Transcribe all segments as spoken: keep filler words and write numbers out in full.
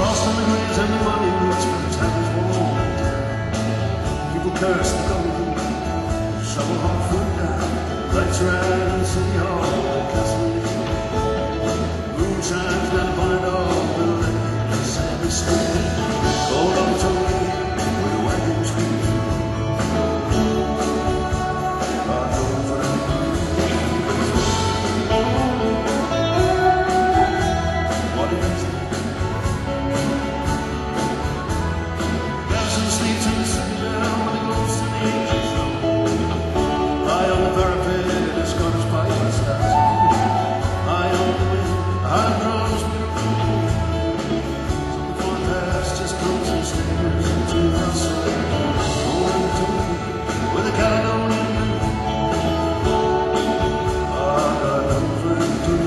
lost on the graves and the money roots from towns worn down. People curse the gold, shovel home food down. Lights around in City Hall, the castle moonshine's gonna find all the lake. The sand is still cold on Tony with the wagons creep through. God knows what I mean. What is it? Garrison sleeps in the city now with the ghosts and the angels flow. High on the parapet, the Scottish pipe starts on. High on the wind, high drums something for the past, just comes and stares into our soul. Going to with a Caledonian blue. Ah, God knows what to do.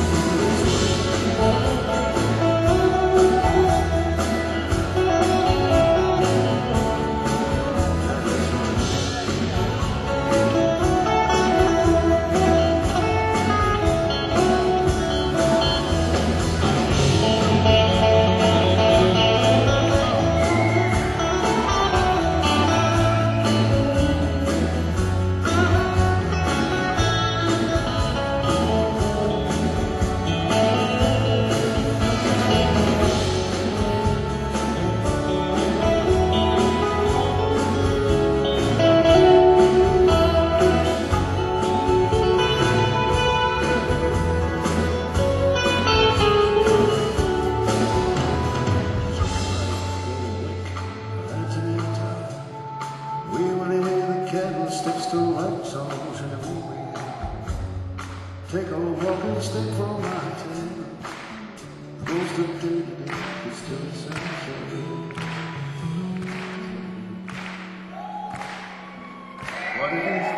Candlesticks to light songs in the movie. Take a walking stick from my tail. Goes to day to day, it's still the same. What it is?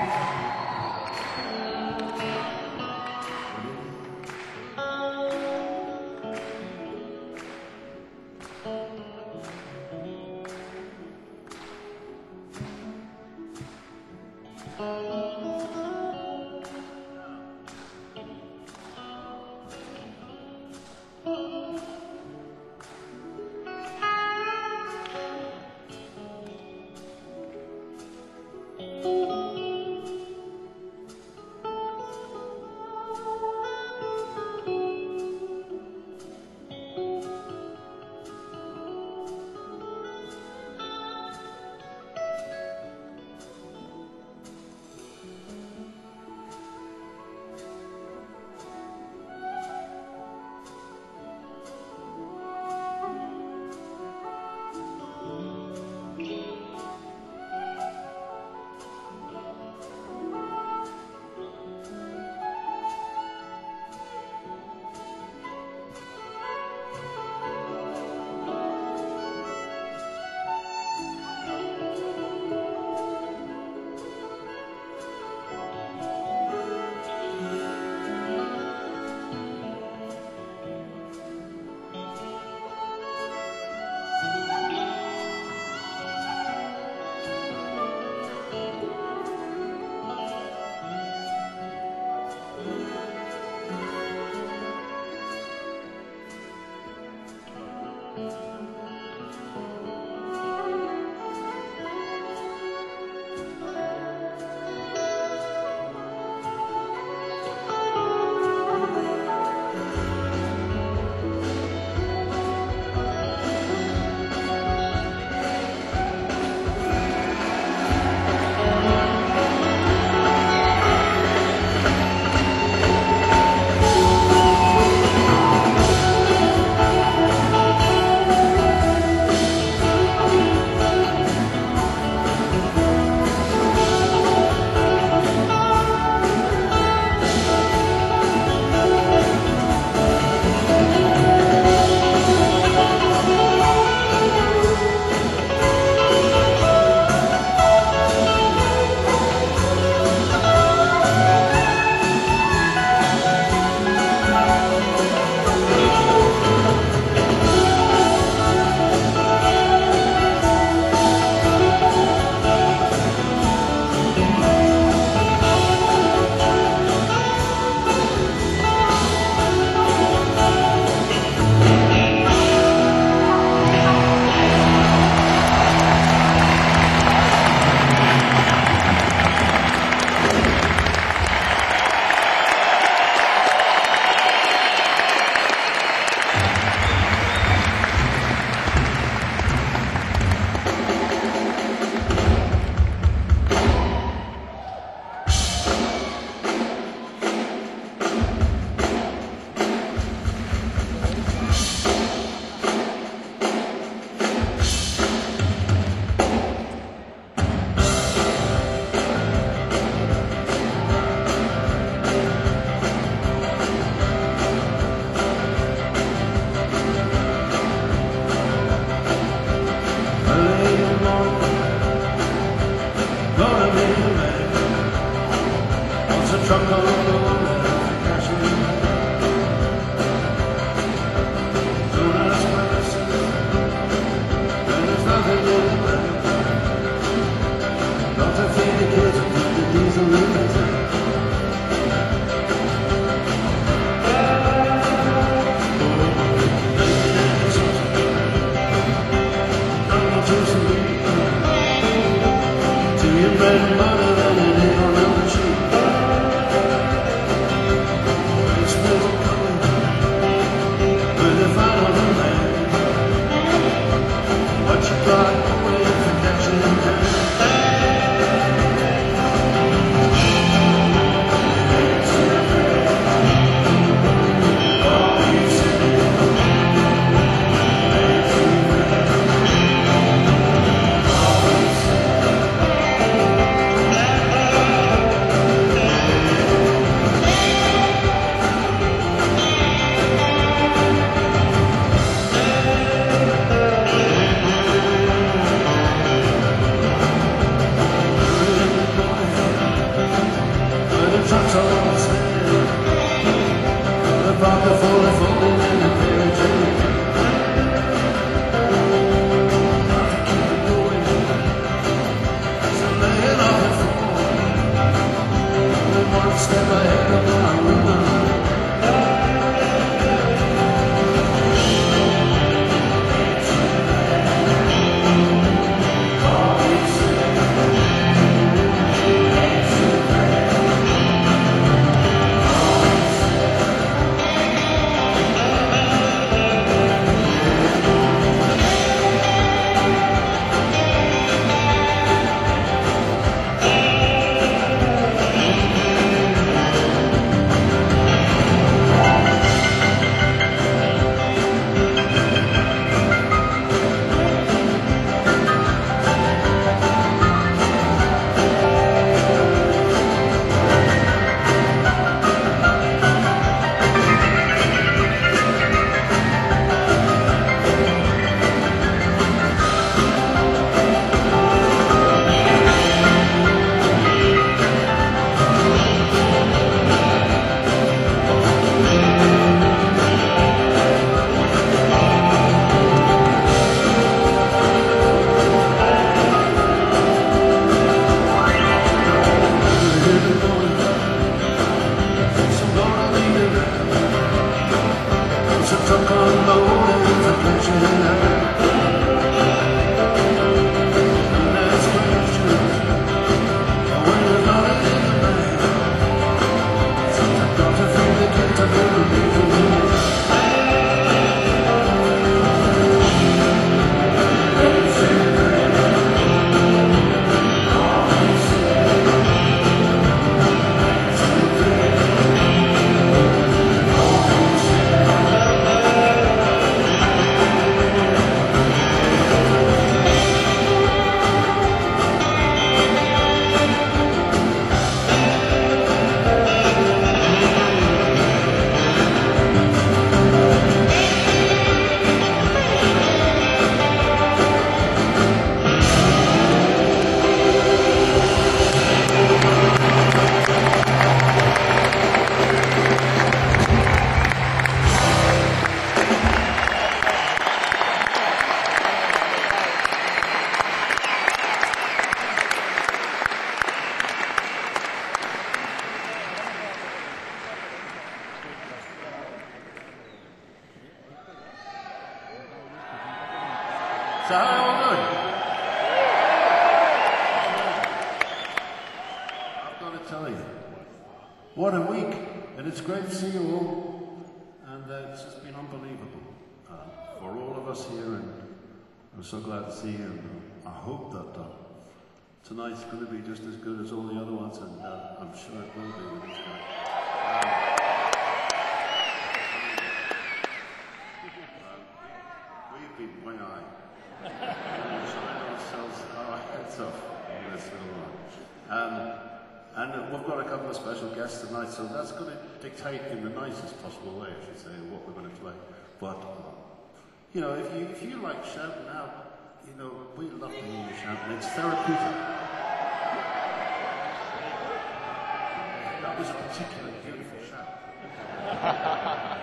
So how are you all doing? I've got to tell you, what a week, and it's great to see you all, and uh, it's just been unbelievable uh, for all of us here, and I'm so glad to see you, and I hope that uh, tonight's going to be just as good as all the other ones, and uh, I'm sure it will be with these guys. Um, we've been wing eye. Trying ourselves our heads off on this little one. Um, and uh, we've got a couple of special guests tonight, so that's going to dictate in the nicest possible way, I should say, what we're going to play. But, uh, you know, if you, if you like shouting out, you know, we love to hear you shouting. It's therapeutic. That was a particularly beautiful shout.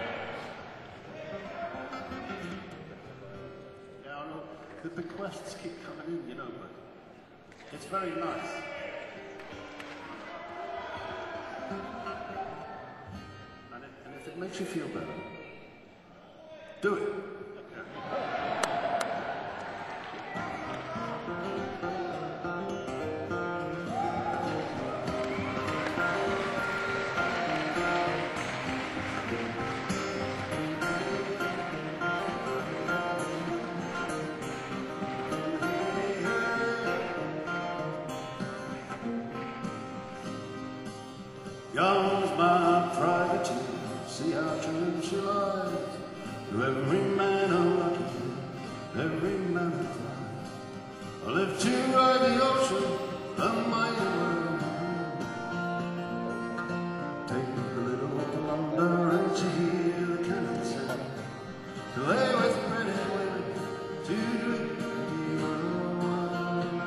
Yeah, I know the bequests keep coming in, you know, but it's very nice. And, it, and if it makes you feel better, do it. Young's my privateer, see how true she lies. To every man a lucky, every man a fly. I live to ride the ocean, the mighty world. Take a little lumber and to hear the cannon sound. To lay with pretty women, to drink the wine.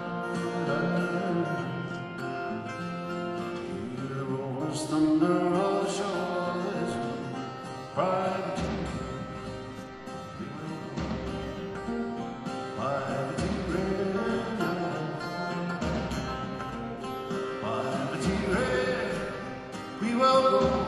Thunder on the shore is private private red, private red, we will go.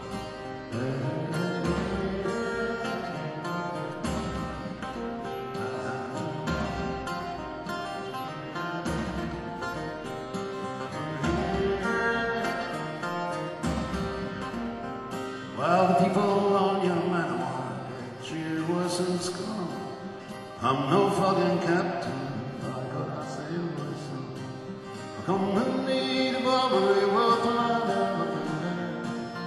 Well, the people on your man want cheer was in scorn. I'm no fucking captain, I gotta sail myself. I come with me to Barbary, world around everything.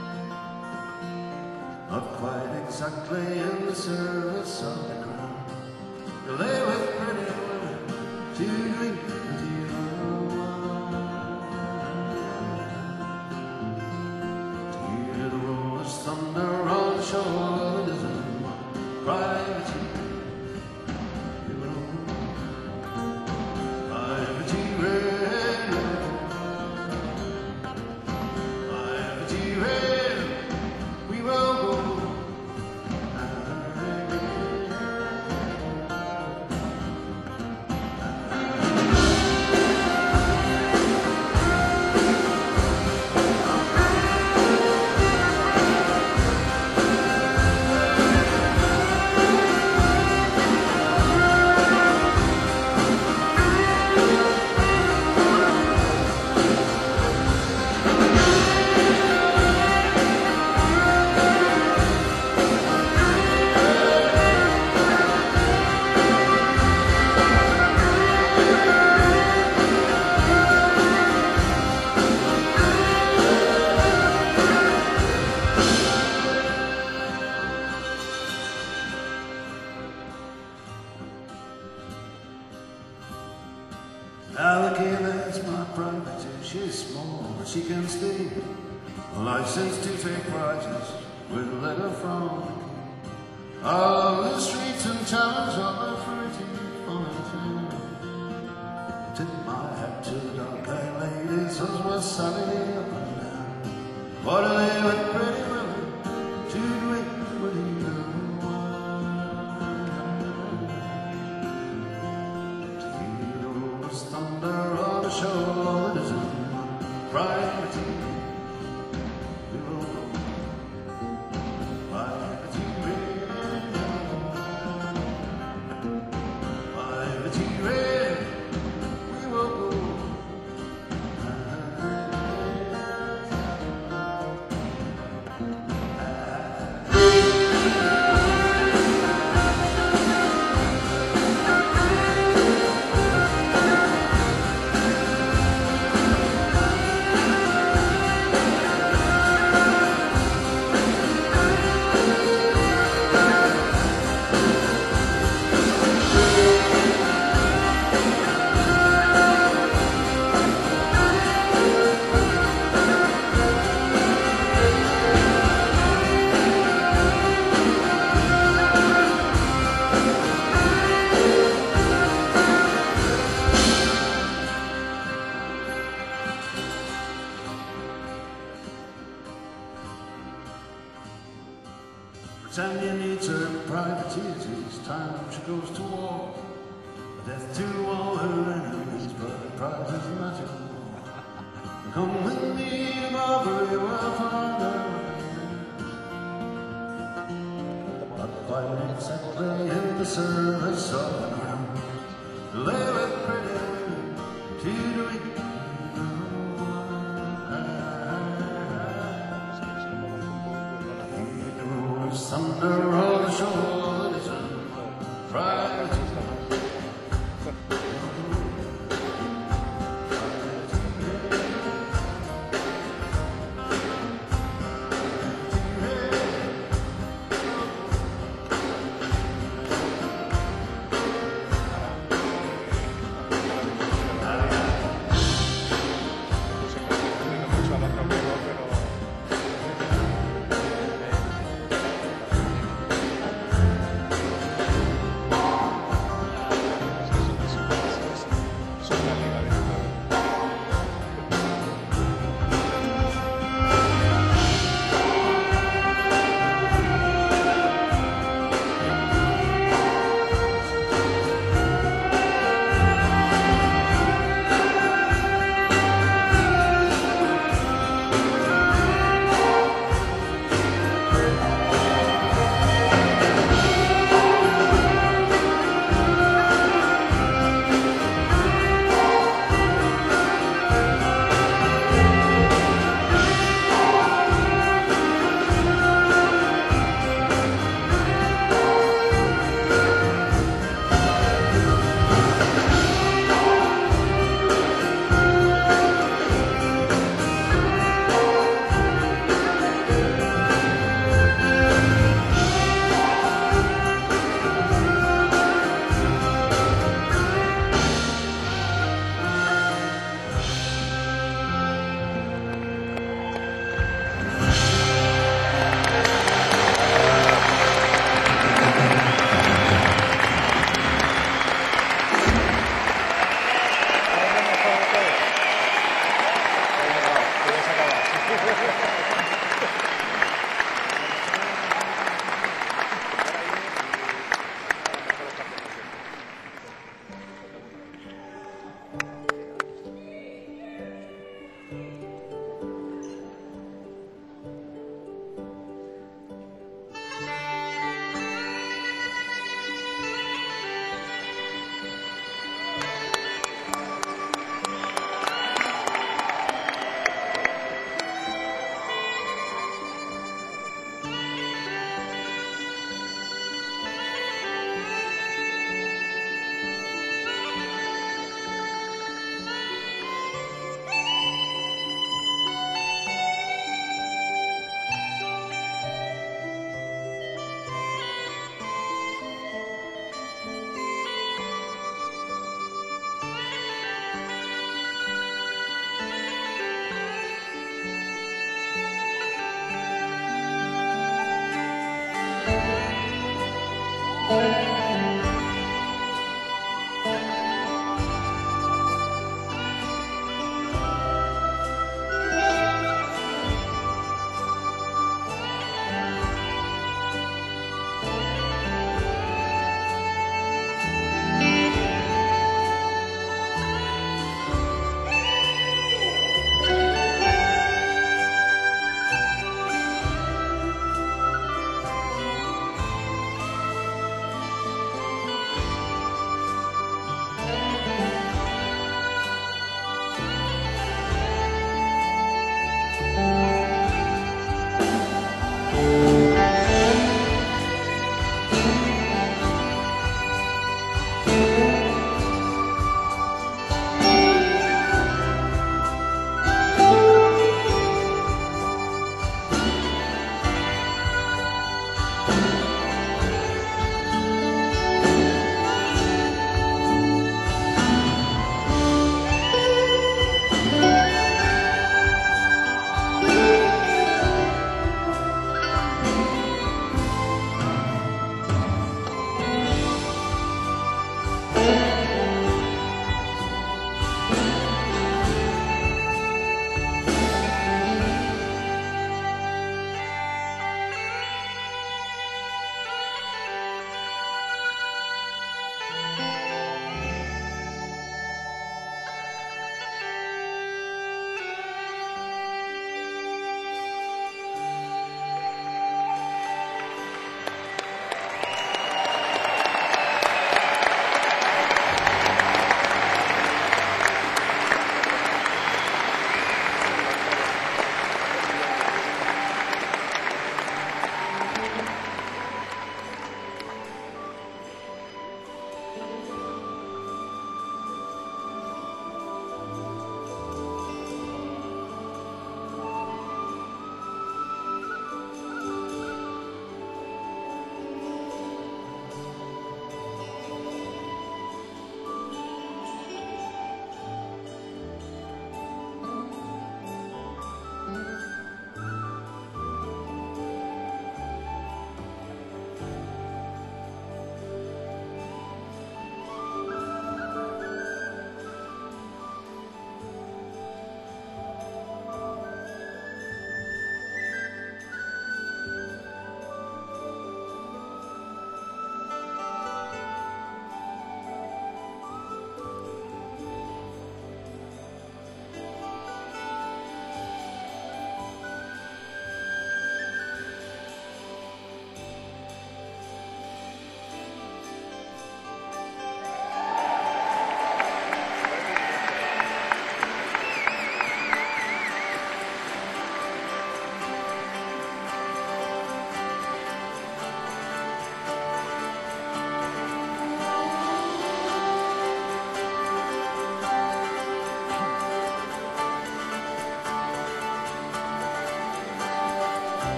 Not quite exactly in the service of the crown. To lay with pretty women, to drink with you. Thunder on the shore, it isn't privateer. Privateer red, privateer red, we will go. Alligator's my privateer, she's small, but she can stay. A license to take prizes with a letter from the king. All the streets and towns are pretty fine. Tip my hat to the dark-eyed ladies as we're sailing up and down. What are they with pretty women to drink with you? Thunder on the shore, it isn't privateer. We will go privateer red, time she goes to war. Death to all her enemies, but the prize is not your war. Come with me to Barbary, we'll find her. Not quite exactly in the service of the crown. Lay with pretty women to do it. Thunder on the shoulders and pride.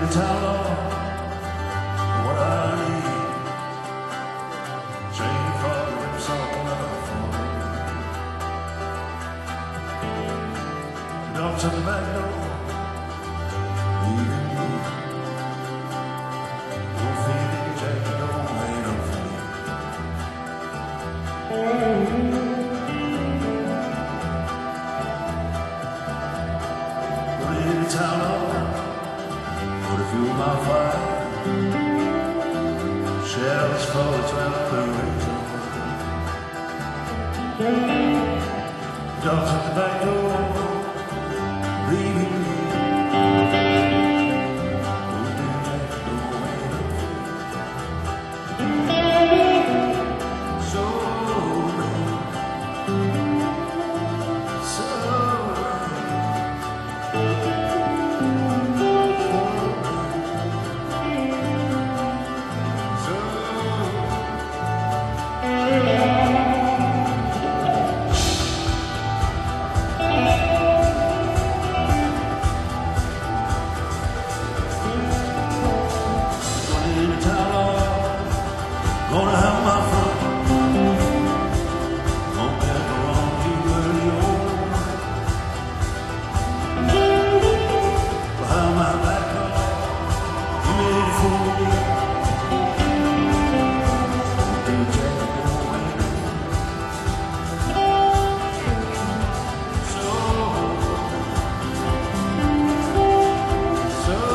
to tell her what I need. Chain for lips of another phone. Up to the back door, leaving me. No feeling, check, don't wait no feeling. Put it in the towel, put it fuel my fire. Shells for the twelve and dogs at the back door, leaving me. Don't do that, don't wait no feeling. So So gonna have my fun. Won't ever wrong you early on. Behind my back car, you made it for me. Do you take it away? So, so.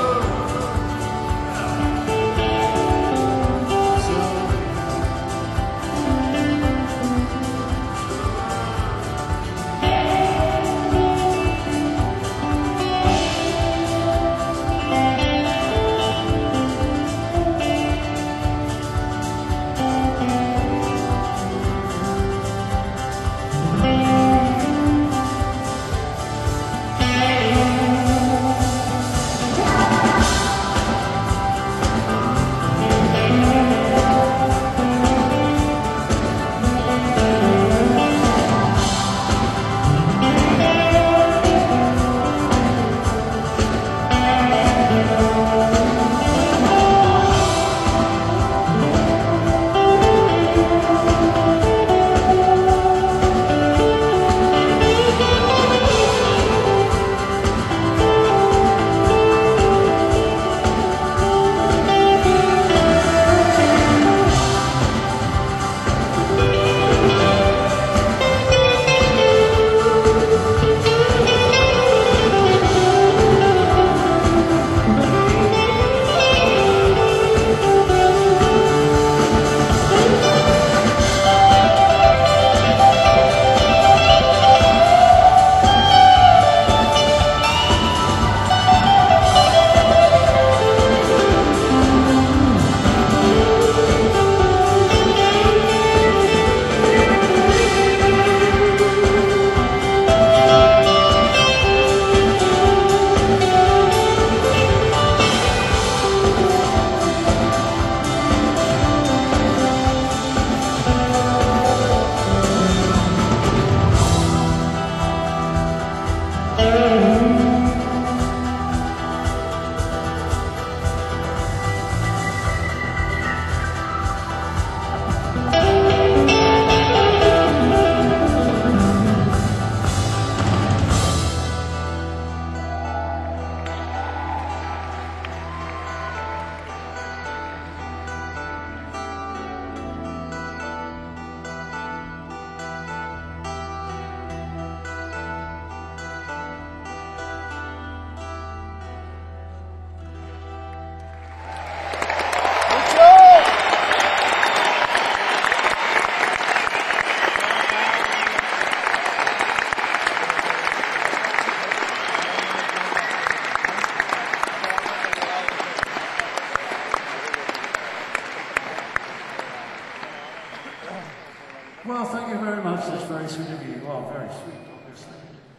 Well, thank you very much. That's very sweet of you. Well, very sweet, obviously.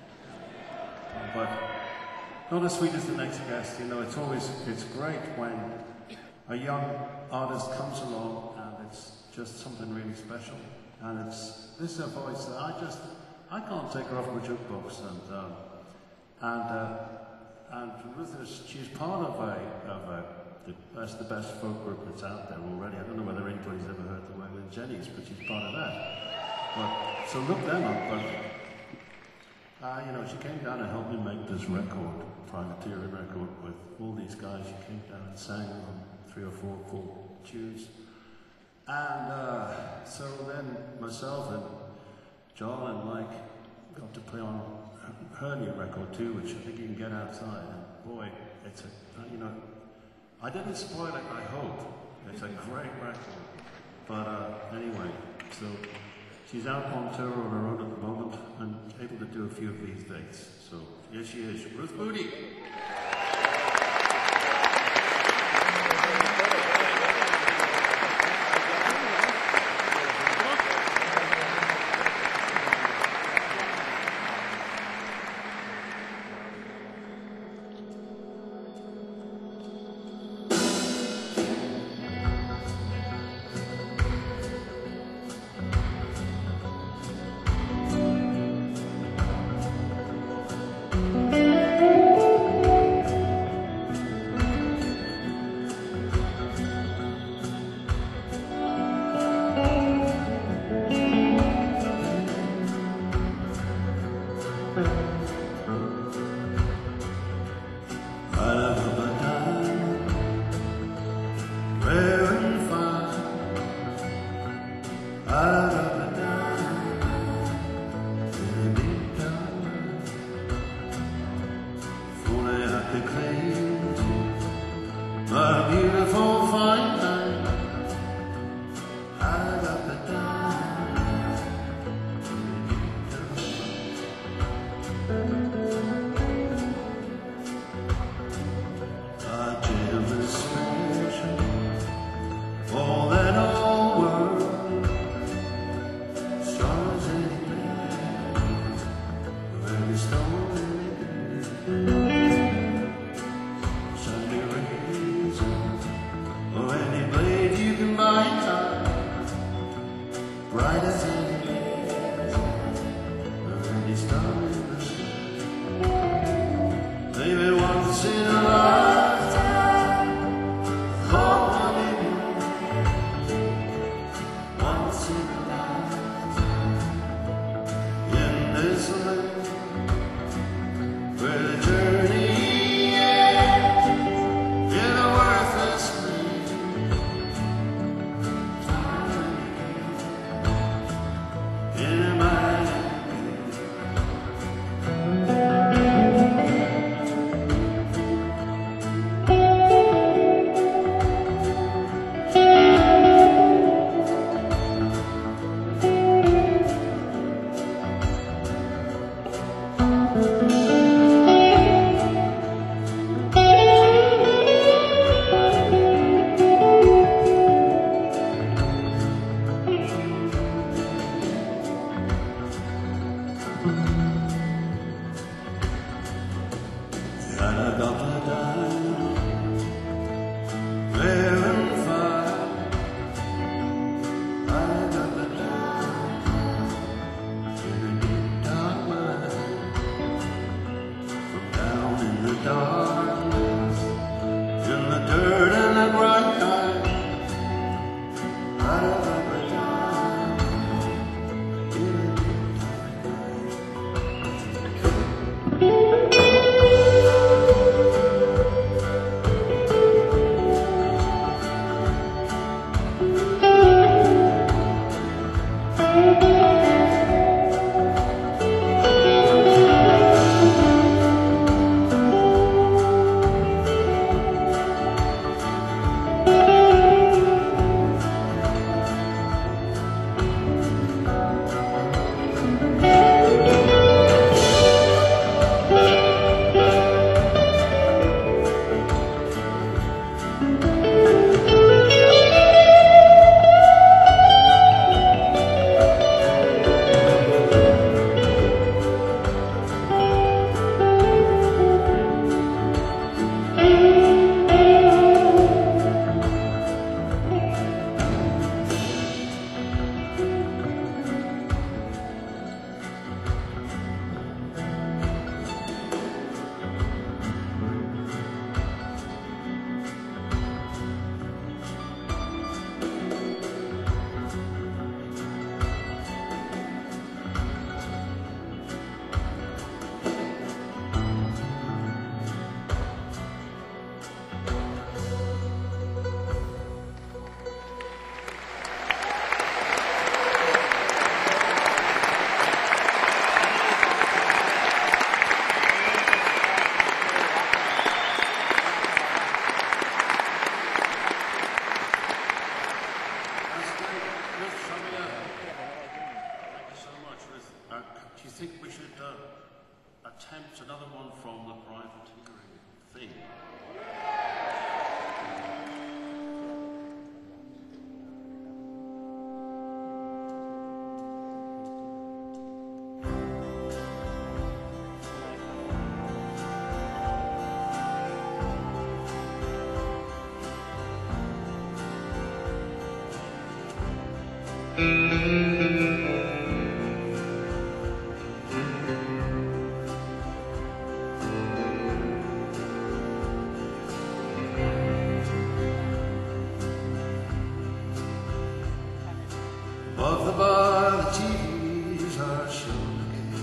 But not as sweet as the next guest. You know, it's always, it's great when a young artist comes along and it's just something really special. And it's, this is a voice that I just, I can't take her off my jukebox. And, um, and uh, and Ruth is, she's part of a, of a the, that's the best folk group that's out there already. I don't know whether anybody's ever heard the Waylon Jennings, but she's part of that. But, so look them up, but uh, you know, she came down to help me make this record, Privateering record, with all these guys. She came down and sang on three or four full tunes. And uh, so then myself and John and Mike got to play on her new record too, which I think you can get outside. And boy, it's a, you know, I didn't spoil it, I hope. It's a great record. But uh, anyway, so she's out on tour on her own at the moment and able to do a few of these dates. So here she is, Ruth Moody. think we should uh, attempt another one from the privateering thing. Above the bar, the T Vs are showing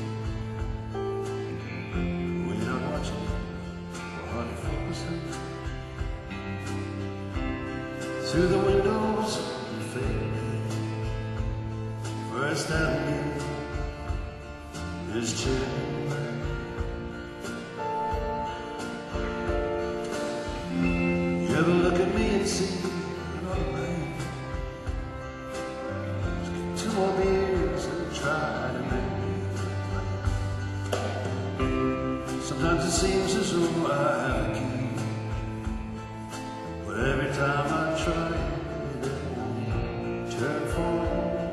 again. We're not watching, we're hardly focusing. Through the windows, we fade. First Avenue is chilling. You ever look at me and see another way? Two more beers and try to make me play. Sometimes it seems as though I have a key, but every time I try it, it won't turn for me.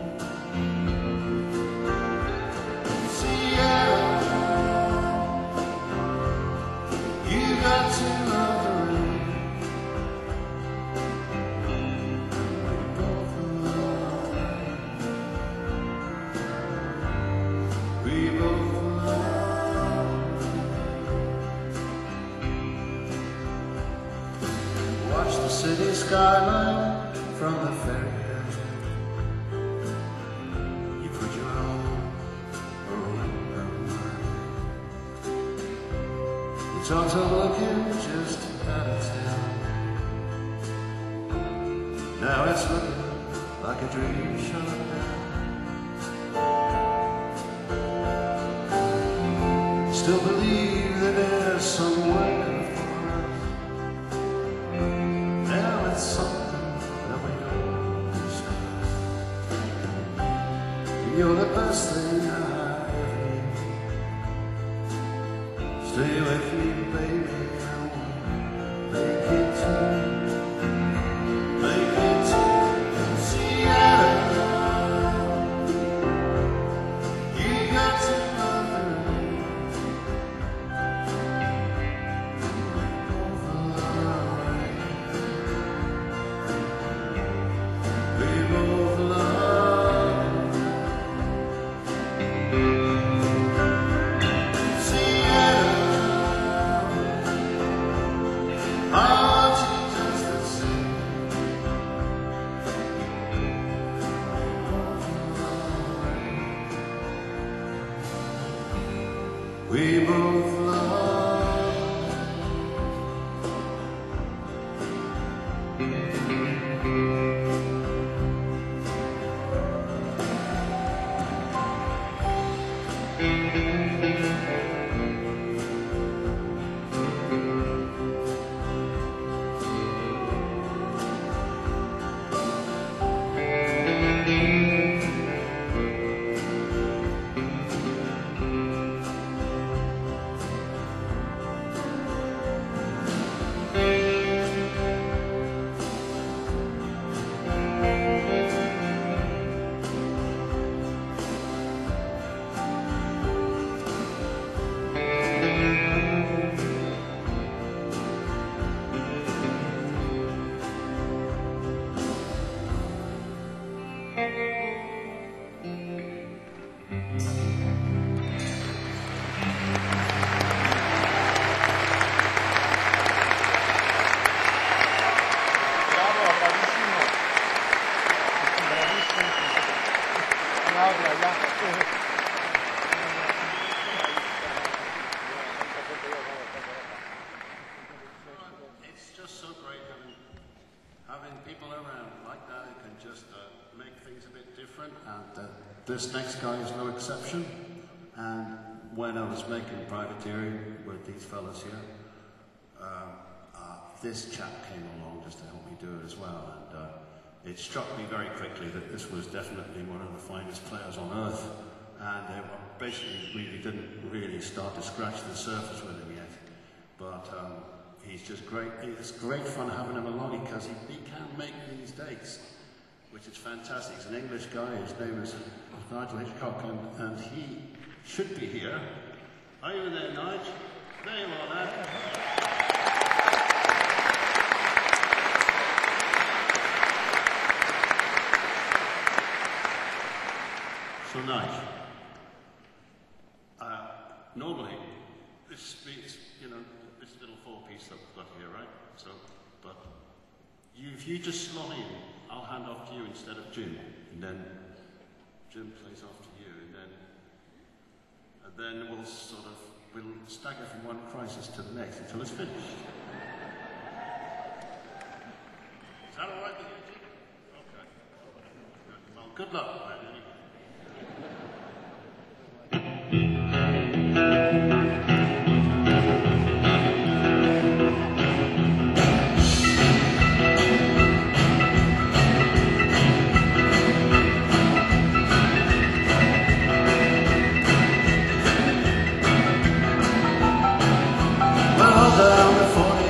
Watch the city skyline from the ferry. You put your arm around mine. It's also looking just out of town. Now it's looking like a dream shut down. Still believe that there's somewhere something that we don't discuss. You're the best thing I ever knew. Stay with me, baby. I wanna make it to, make it to Seattle. You got to love her. We both love. It's just so great having, having people around like that who can just uh, make things a bit different, and uh, this next guy is no exception. And when I was making Privateering with these fellas here, uh, uh, this chap came along just to help me do it as well, and uh, it struck me very quickly that this was definitely one of the finest players on earth. and they were basically really didn't really start to scratch the surface with him yet. But um, he's just great. It's great fun having him along because he, he can make these dates, which is fantastic. He's an English guy. His name is Nigel Hitchcock, and, and he should be here. Are you there, Nigel? There you are, lad. So, Nigel, uh, normally this beats, you know, this little four-piece that we've got here, right? So, but you, if you just slot in, I'll hand off to you instead of Jim, and then Jim plays off to you, and then and then we'll sort of we'll stagger from one crisis to the next until it's finished. Is that all right with you, Jim? Okay. Good. Well, good luck, man. Well, down before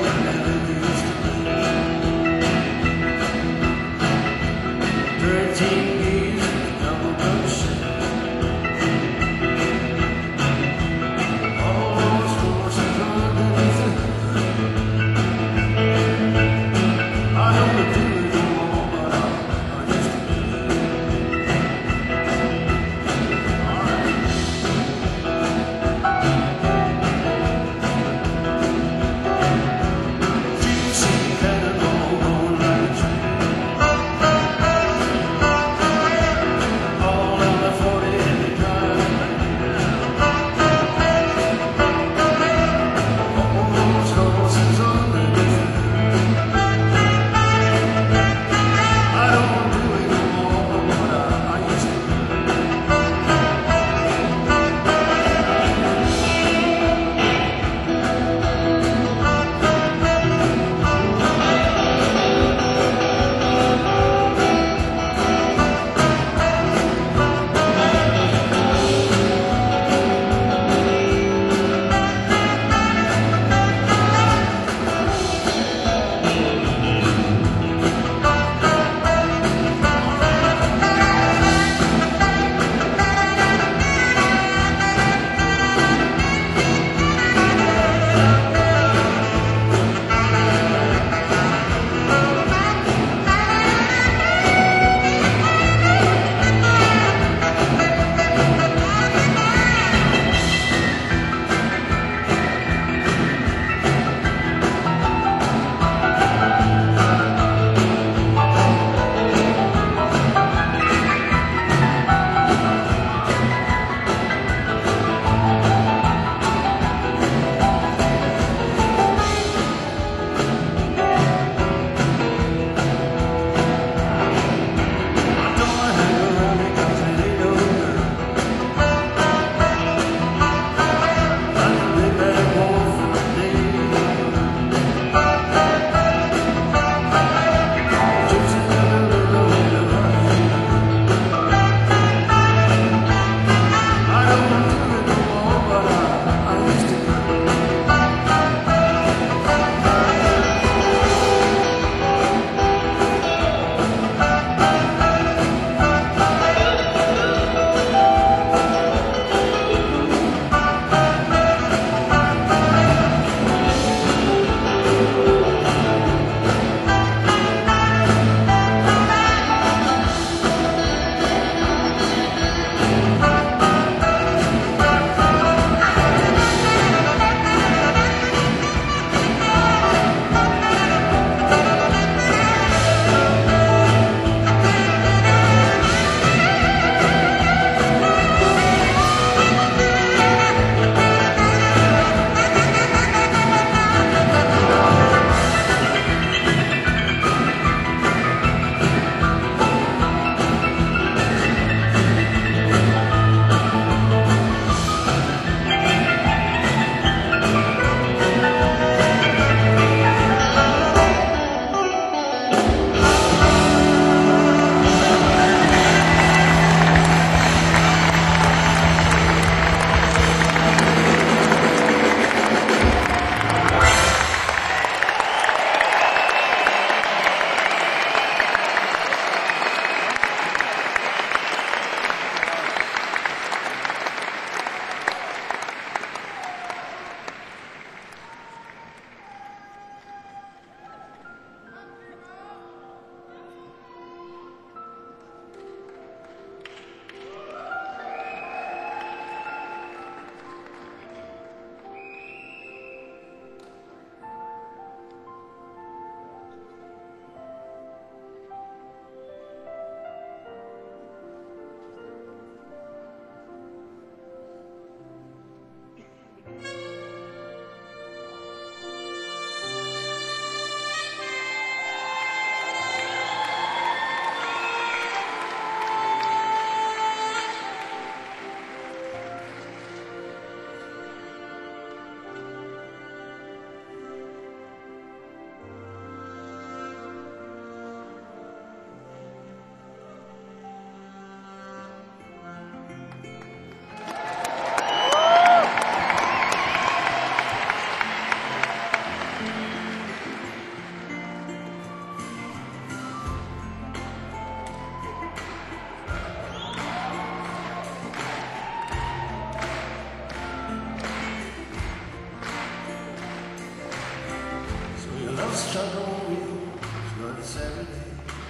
struggle wheels run Saturday,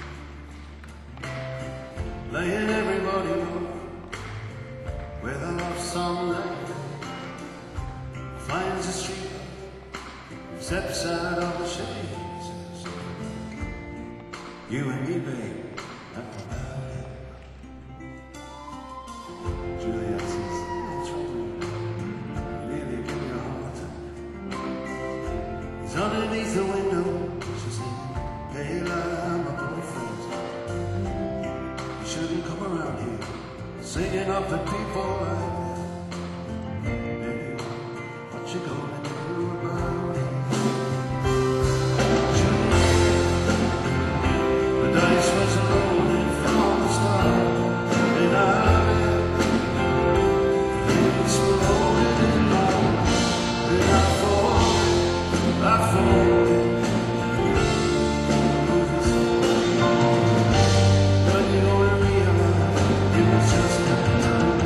laying everybody low with a love song night. Finds a street, steps out of the shade, says, you and me, babe, how about it? Juliet says, what's wrong? Nearly give me a heart attack. He's underneath the window, she said, hey, I'm my boyfriend. You shouldn't come around here singing up at people like that. Baby, what you gonna do about it? The dice was loaded from the start, and I it's loaded and loaded, and I fall, I fall. When you gonna realize it was just that time.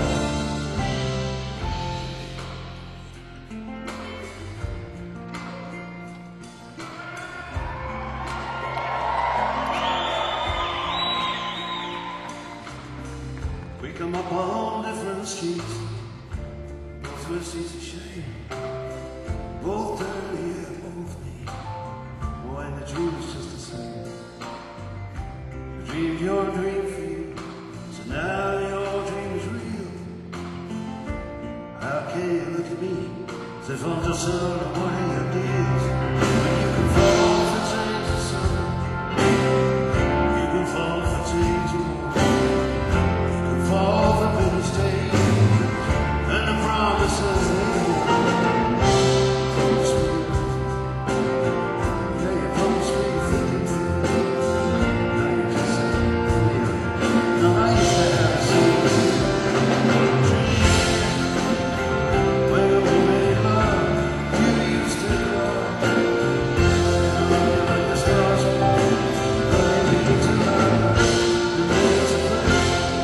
We come up on different streets, both with seas of shame, both dirty, yeah, both mean. Oh, and the dream is just the same. The dream's your dream for you, so now your dream is real. How can you look at me as if I'm just another one of your deals? When you can fall for change of sun, you can fall for change of more. Fall for bitter stains and the promises they promise me. Yeah, you promised me thinking me. Now you just say, yeah. Now I used to have a secret where we made love. You used to love. And like the stars above, they lead to love. And there's a place.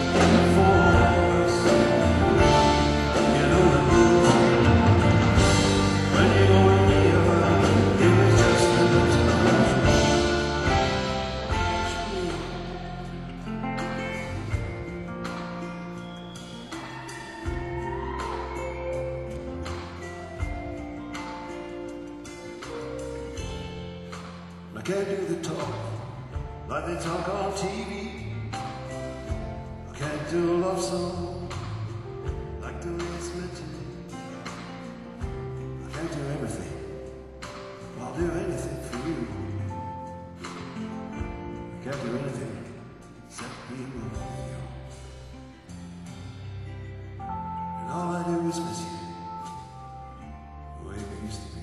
I can't do the talk like they talk on T V. I can't do a love song like the way it's meant to be. I can't do everything, but I'll do anything for you. I can't do anything except be with you. And all I do is miss you, the way we used to be.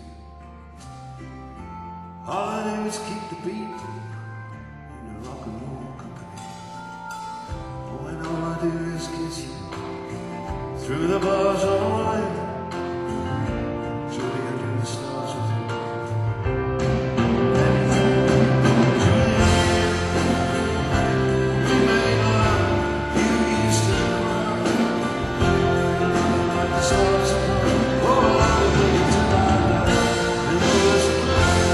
All I do is keep the beat in a rock and roll company. Oh, and all I do is kiss you through the bars on the line. Julie, I do the stars with you. Julie, you made love, you used to love, like the stars above. Oh, I believe tonight, and there was a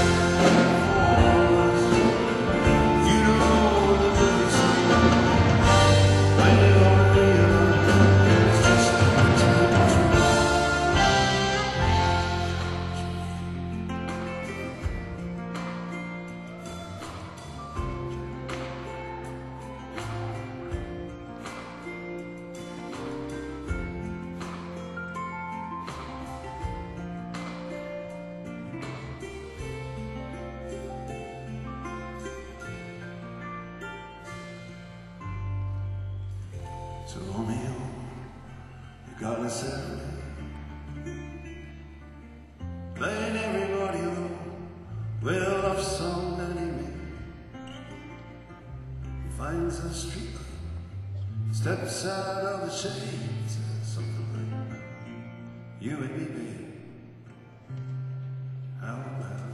so Romeo, you got me Saturday, playing everybody low with a love song that he made. He finds a street light, steps out of the shade, says something like, you and me, babe, how about it?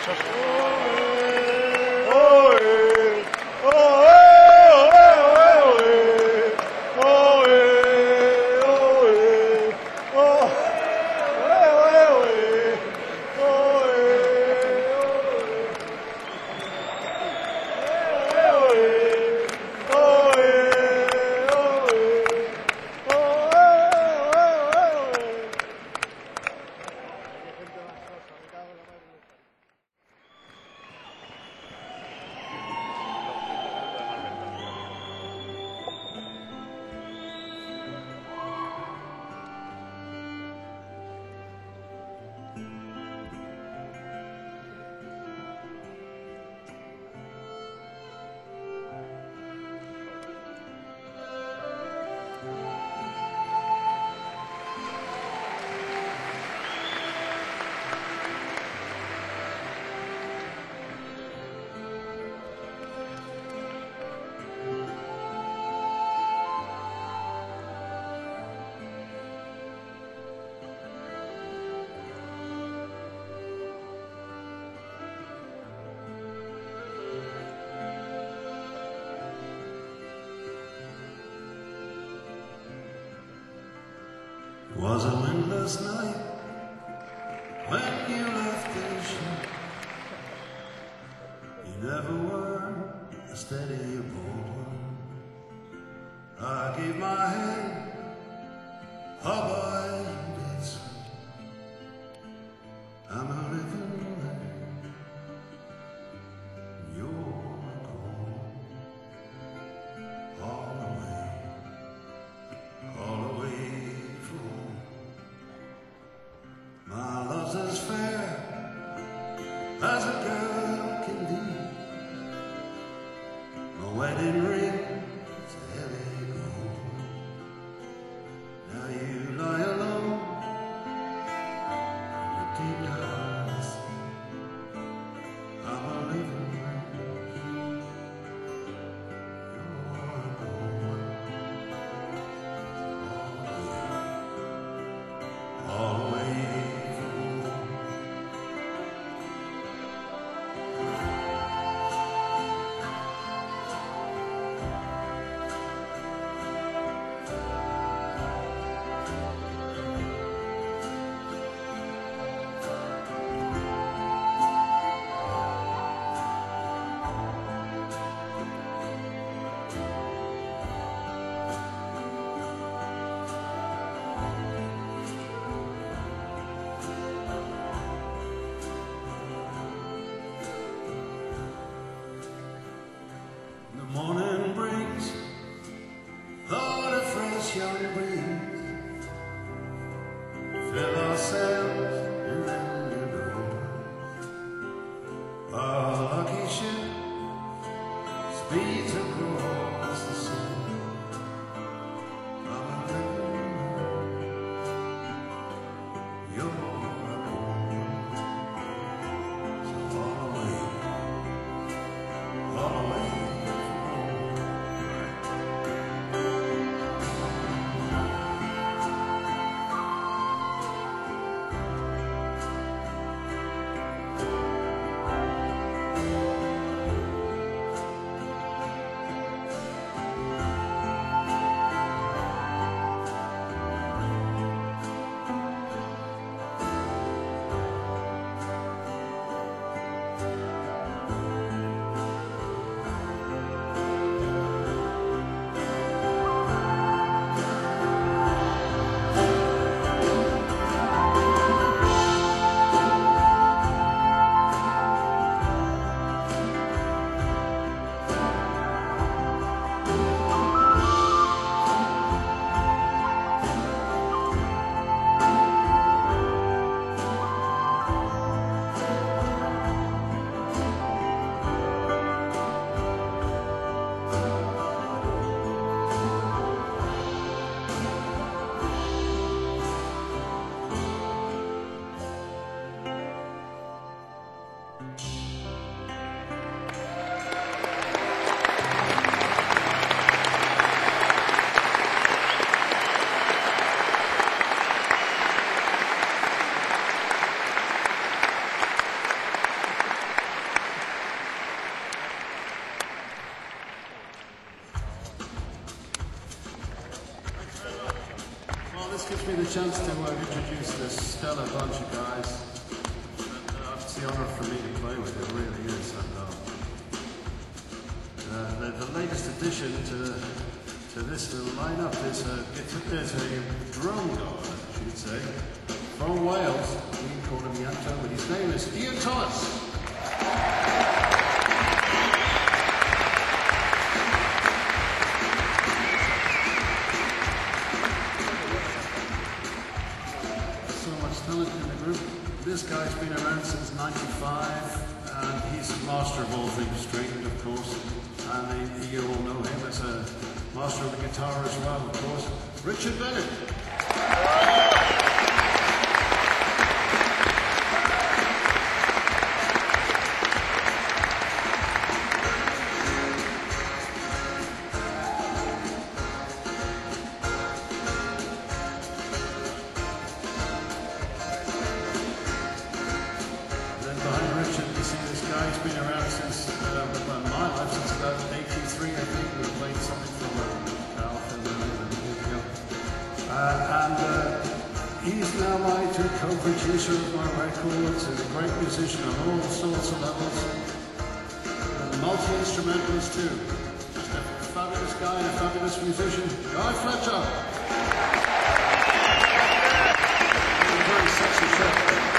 Was a windless night when you left the ship. You never were a steady bold one. I gave my hand, oh boy, you did so. I'm a living man, you're gone. All the way, all the way from home. My love's as fair as a girl can be. My wedding ring is a heavy gold. Now you lie alone in the deep dark sea. I'm a living man, you're gone. All the way, all the way. chance to uh, introduce this stellar bunch of guys. And, uh, it's the honor for me to play with, it really is. And, uh, uh, the, the latest addition to, to this little lineup is a, it's a, is a drum god, I should say, from Wales. We call him Yanto, but his name is Ian Thomas. In the group. This guy's been around since ninety-five, and he's a master of all things stringed, of course, and he, you all know him as a master of the guitar as well, of course, Richard Bennett. He's been around since, uh, well, my life, since about eighty-three, I think. We played something from uh, Alpha and here we go. Uh, and uh, he's now my co-producer of my records. He's a great musician on all sorts of levels. And multi-instrumentalist too. Just a fabulous guy and a fabulous musician, Guy Fletcher. He's a very sexy chap.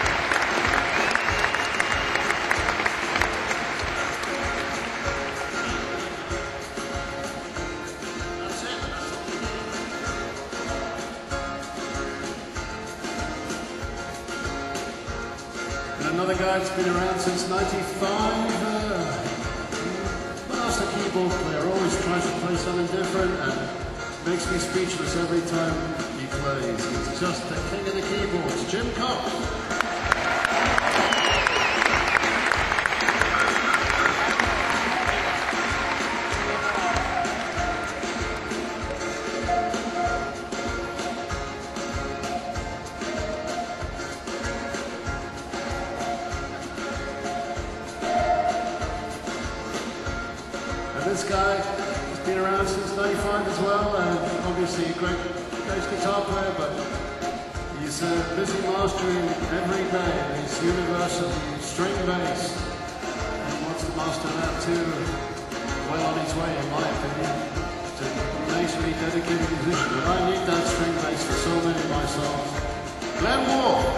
Another guy that's been around since ninety-five, uh, master keyboard player, always tries to play something different and makes me speechless every time he plays. He's just the king of the keyboards, Jim Cox. This guy has been around since ninety-five as well, and obviously a great bass guitar player, but he's uh, busy mastering every day his universal string bass, and he wants to master that too, well on his way in my opinion, to amazingly dedicated musician. But I need that string bass for so many of my songs. Glenn Wall.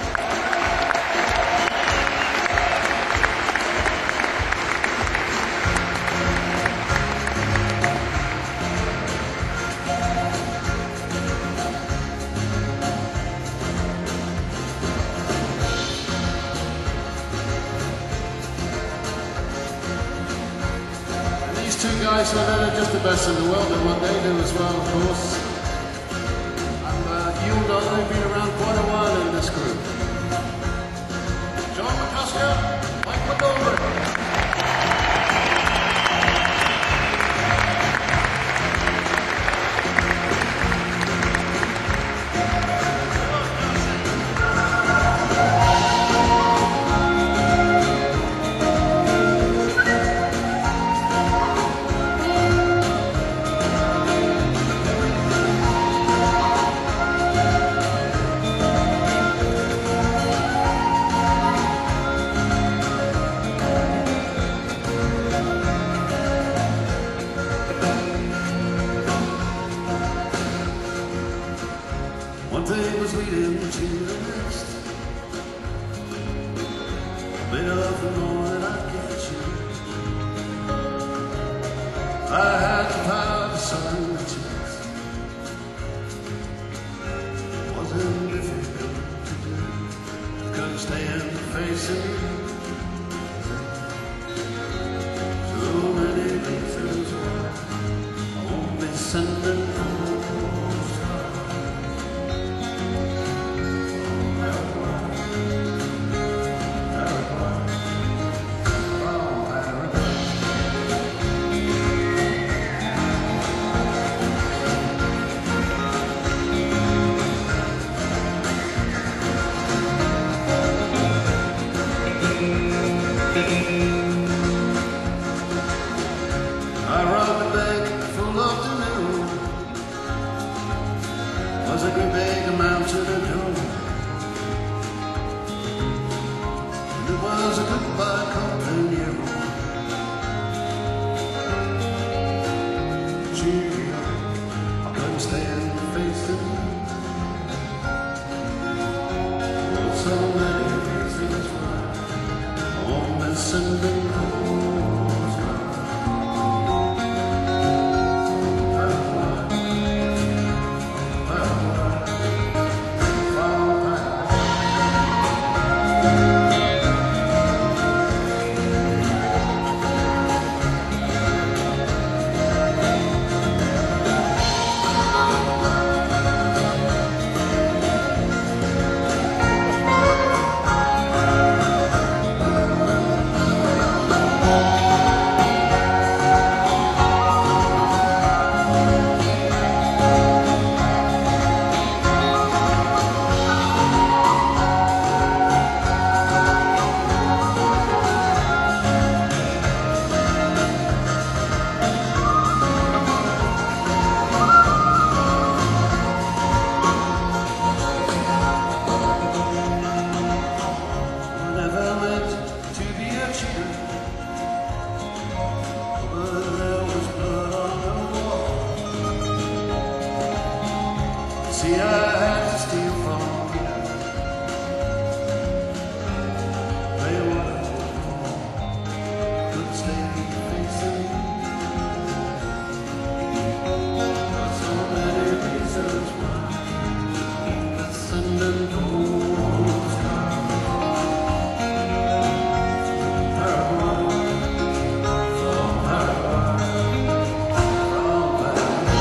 Two guys who are just the best in the world at what they do as well, of course. And uh, you know they've been around quite a while in this group. John McCusker, Mike McGoldrick. One day was leading to the next, a bit of the more that I could choose. I had the power to sign the checks. It wasn't difficult to do. I couldn't stand the face of you. So many reasons why I won't be sending home. was a goodbye come ten year old. Gee, I couldn't stand to face it. Well, so many reasons why I'm missing the clothes now. See, I had to steal from Peter. They wanted to fall. Couldn't stay facing. But so many reasons why. Sending those down. Paraguay, from Paraguay, from Paraguay.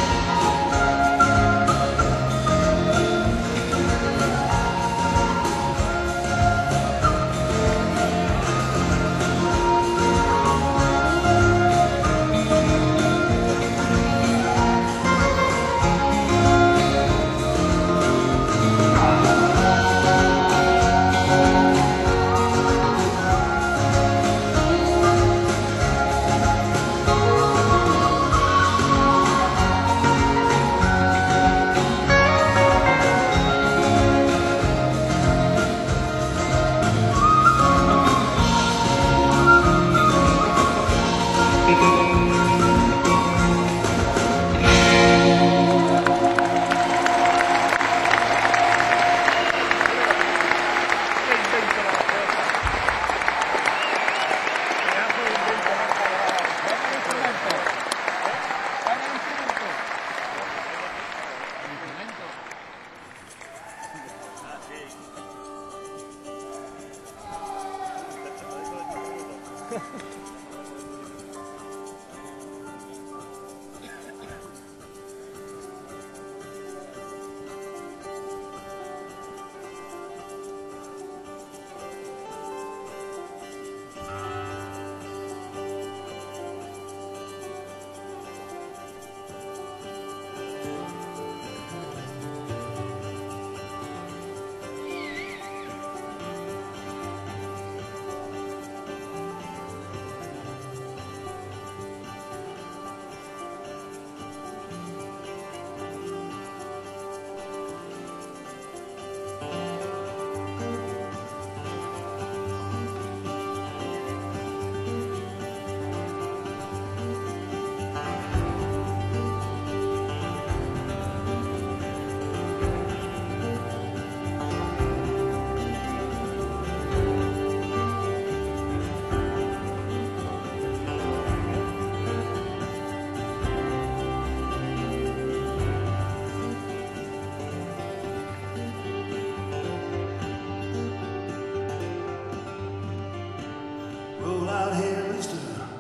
Roll out here, mister,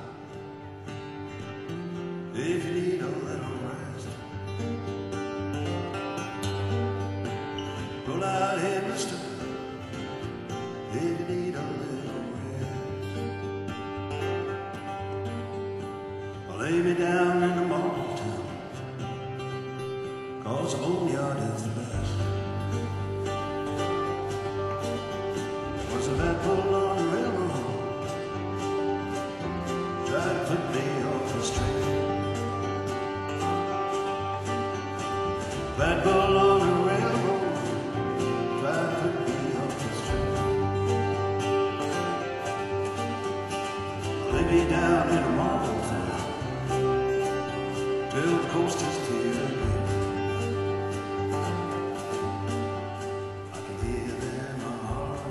if you need a little rest. Roll out here, mister, if you need a little rest. Lay me down in the mountain, cause the boneyard is the best. Was a bad pull on the railroad, tried to put me off the street. Bad bull on the railroad, tried to put me off the street. me down in a marble town till the coast is clear again. I can hear them in my heart.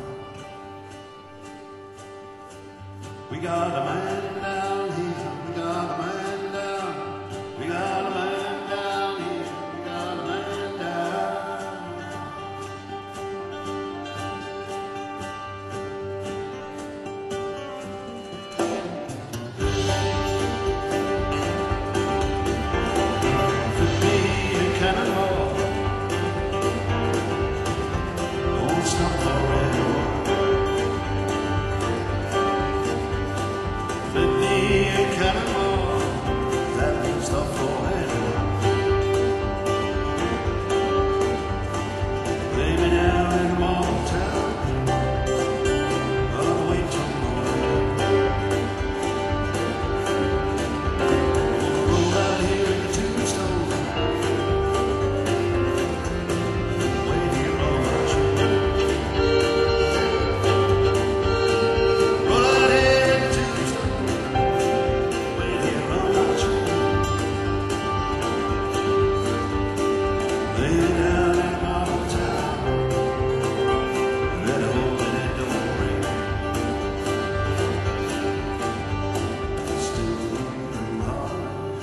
We got a man down here, we got a man down, we got a man down here, we got a man down. Could be a cannonball, won't stop forever. Could be a cannonball that won't stop forever. Lay me down in a marble town, I'll wait till morning. Roll out here in the tombstone, wait here on my train. Roll out here in the tombstone, wait here on my train. Lay me down in a marble town, let it hold and it don't ring. Still in my heart.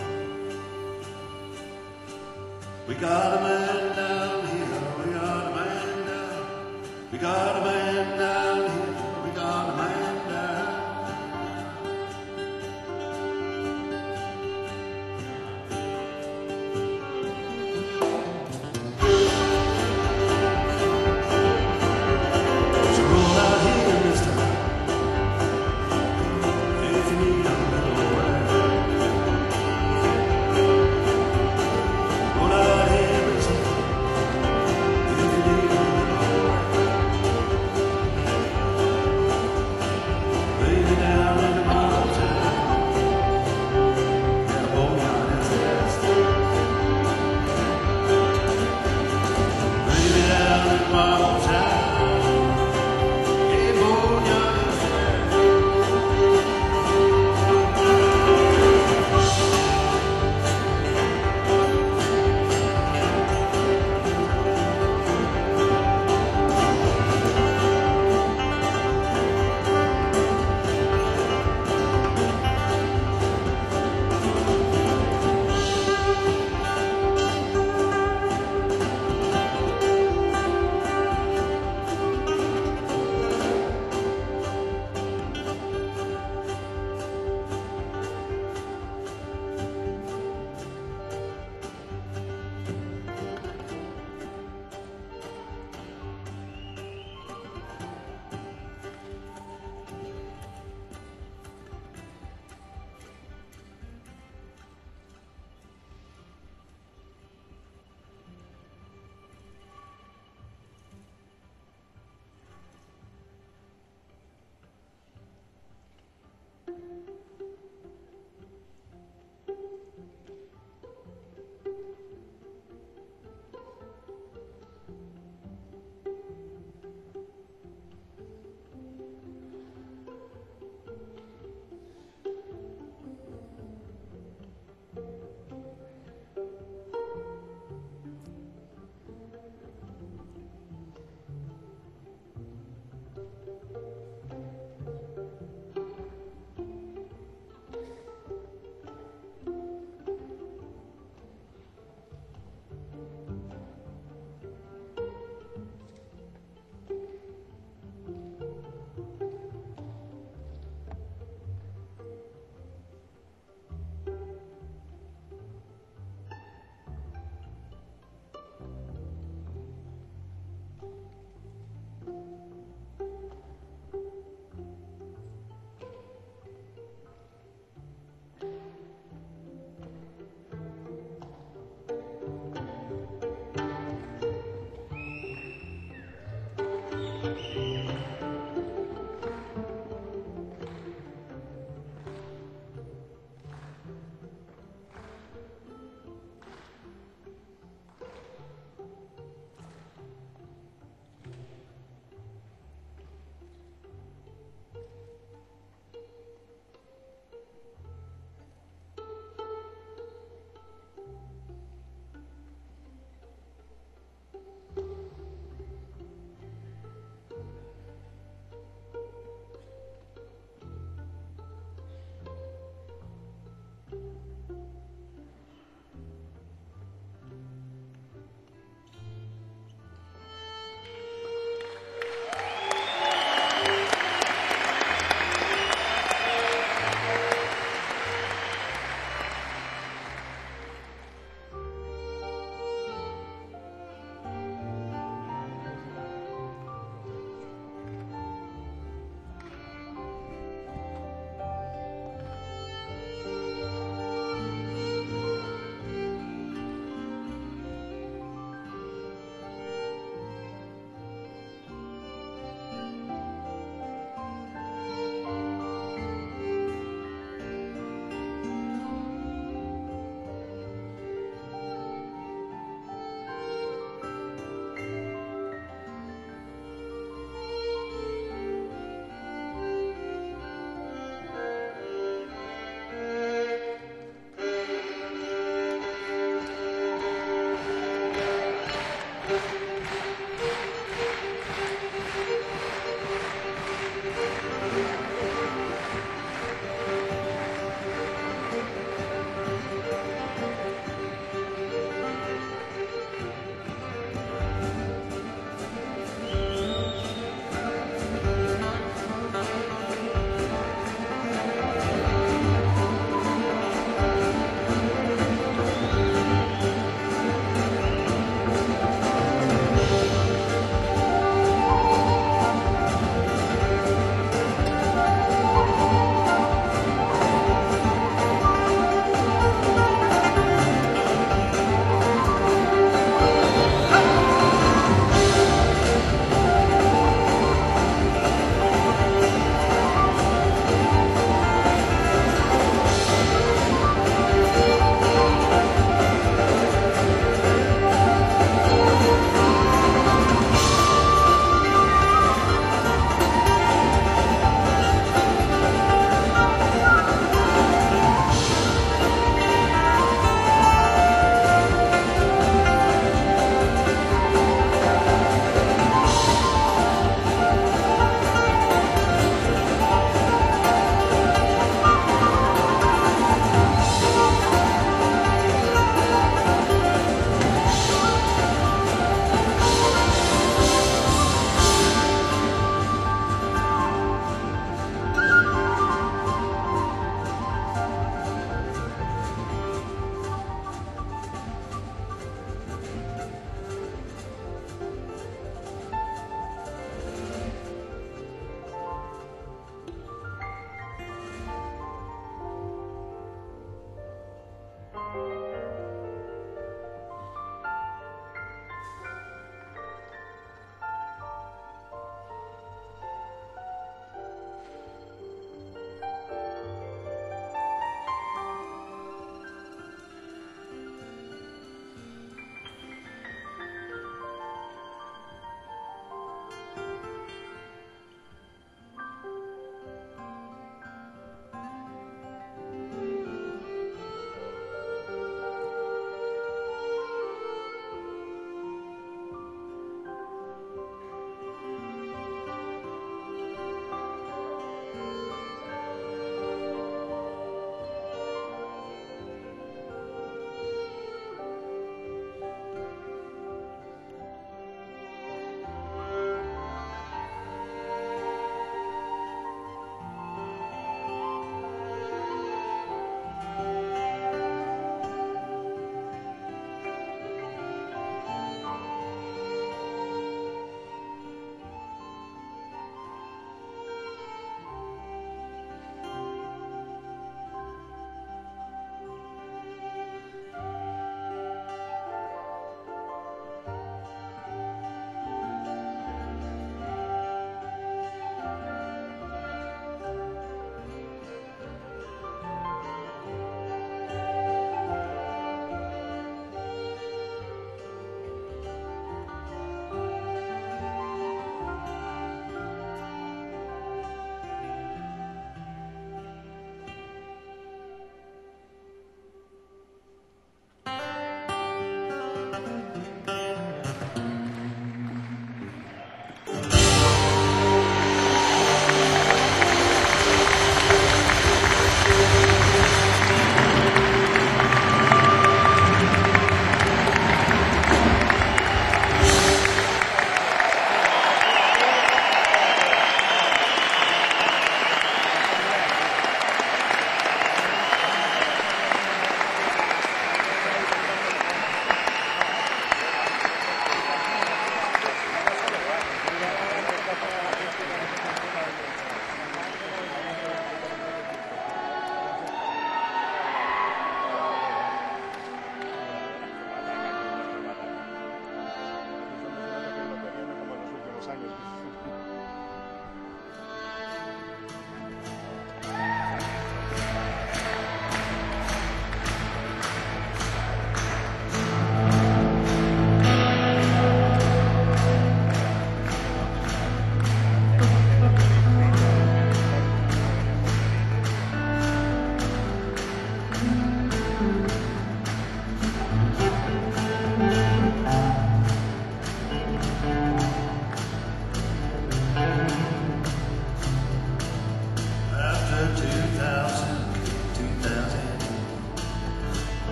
We got a man down here, we got a man down, we got a man down here, we got a man down. So roll out here, mister, if you need a little ride. Roll out here, mister, if you need a little ride.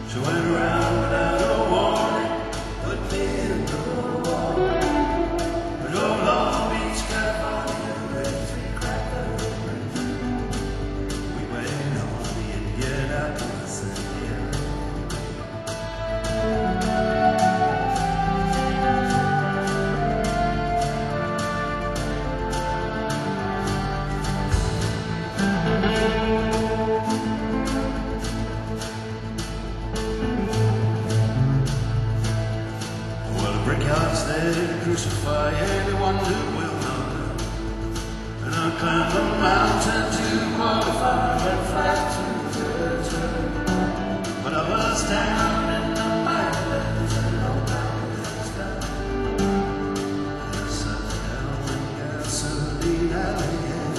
She went around without a warning, put me in the water. But oh, Long Beach, California, Ritzy Cracker. We went on the Indianapolis and brickyards there to crucify anyone who will not. And I climbed the mountain to qualify, went flat to the turn. But I was down in the mines and no mountains down. And I sat down in gasoline alley and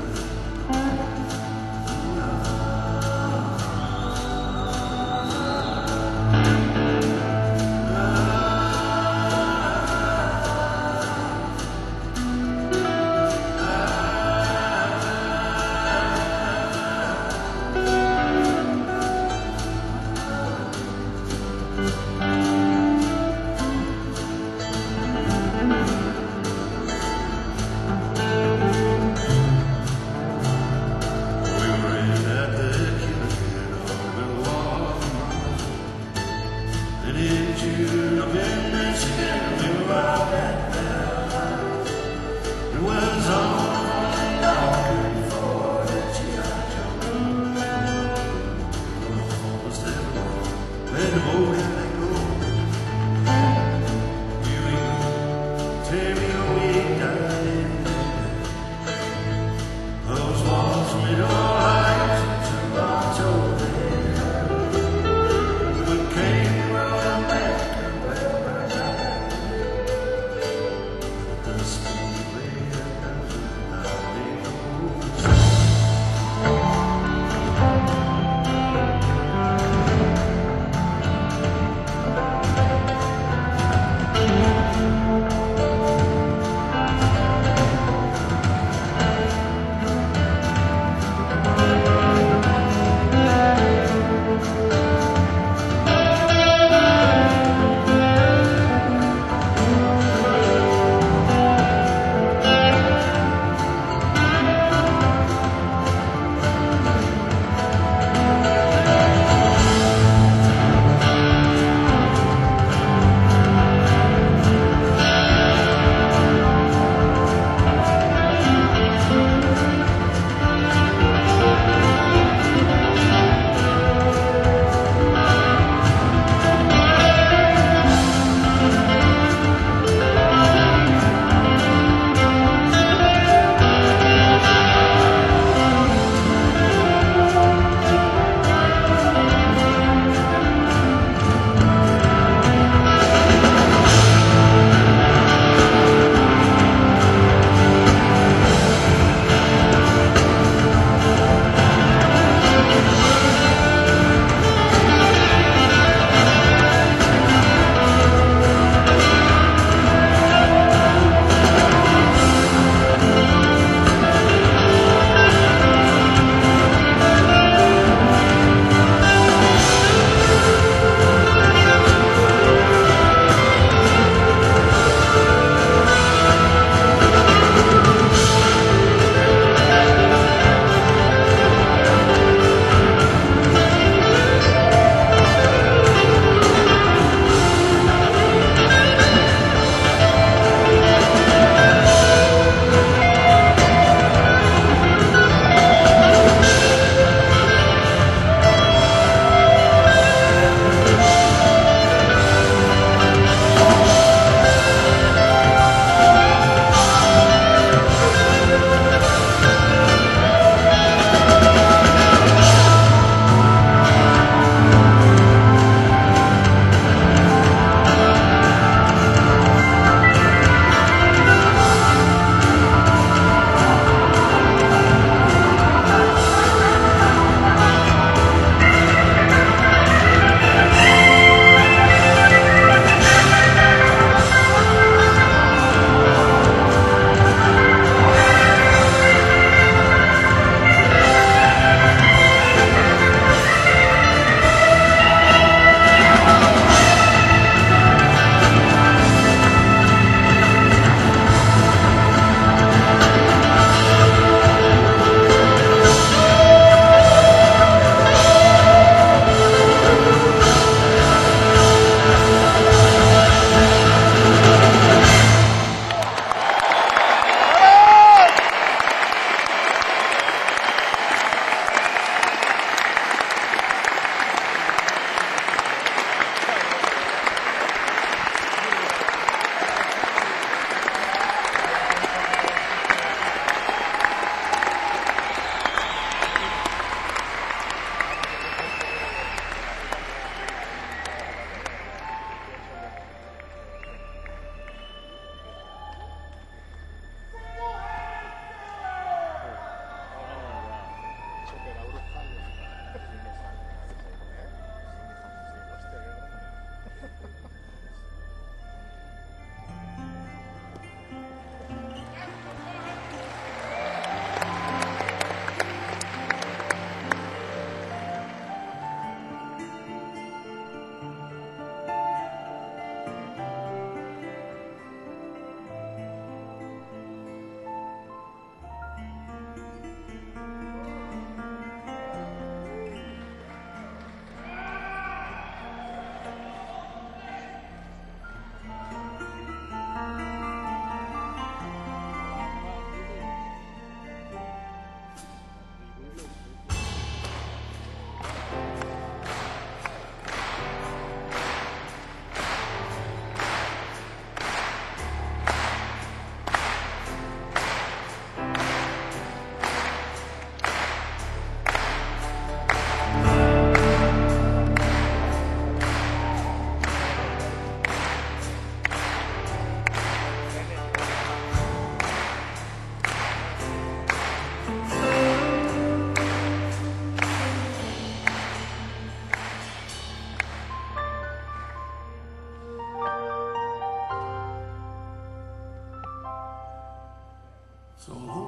and in June up in Michigan, we were out at Belleville. It was only darker before the G I Joe. Almost there, where the boat had let go. You ain't tear me away, darling. Those walls made all right to October.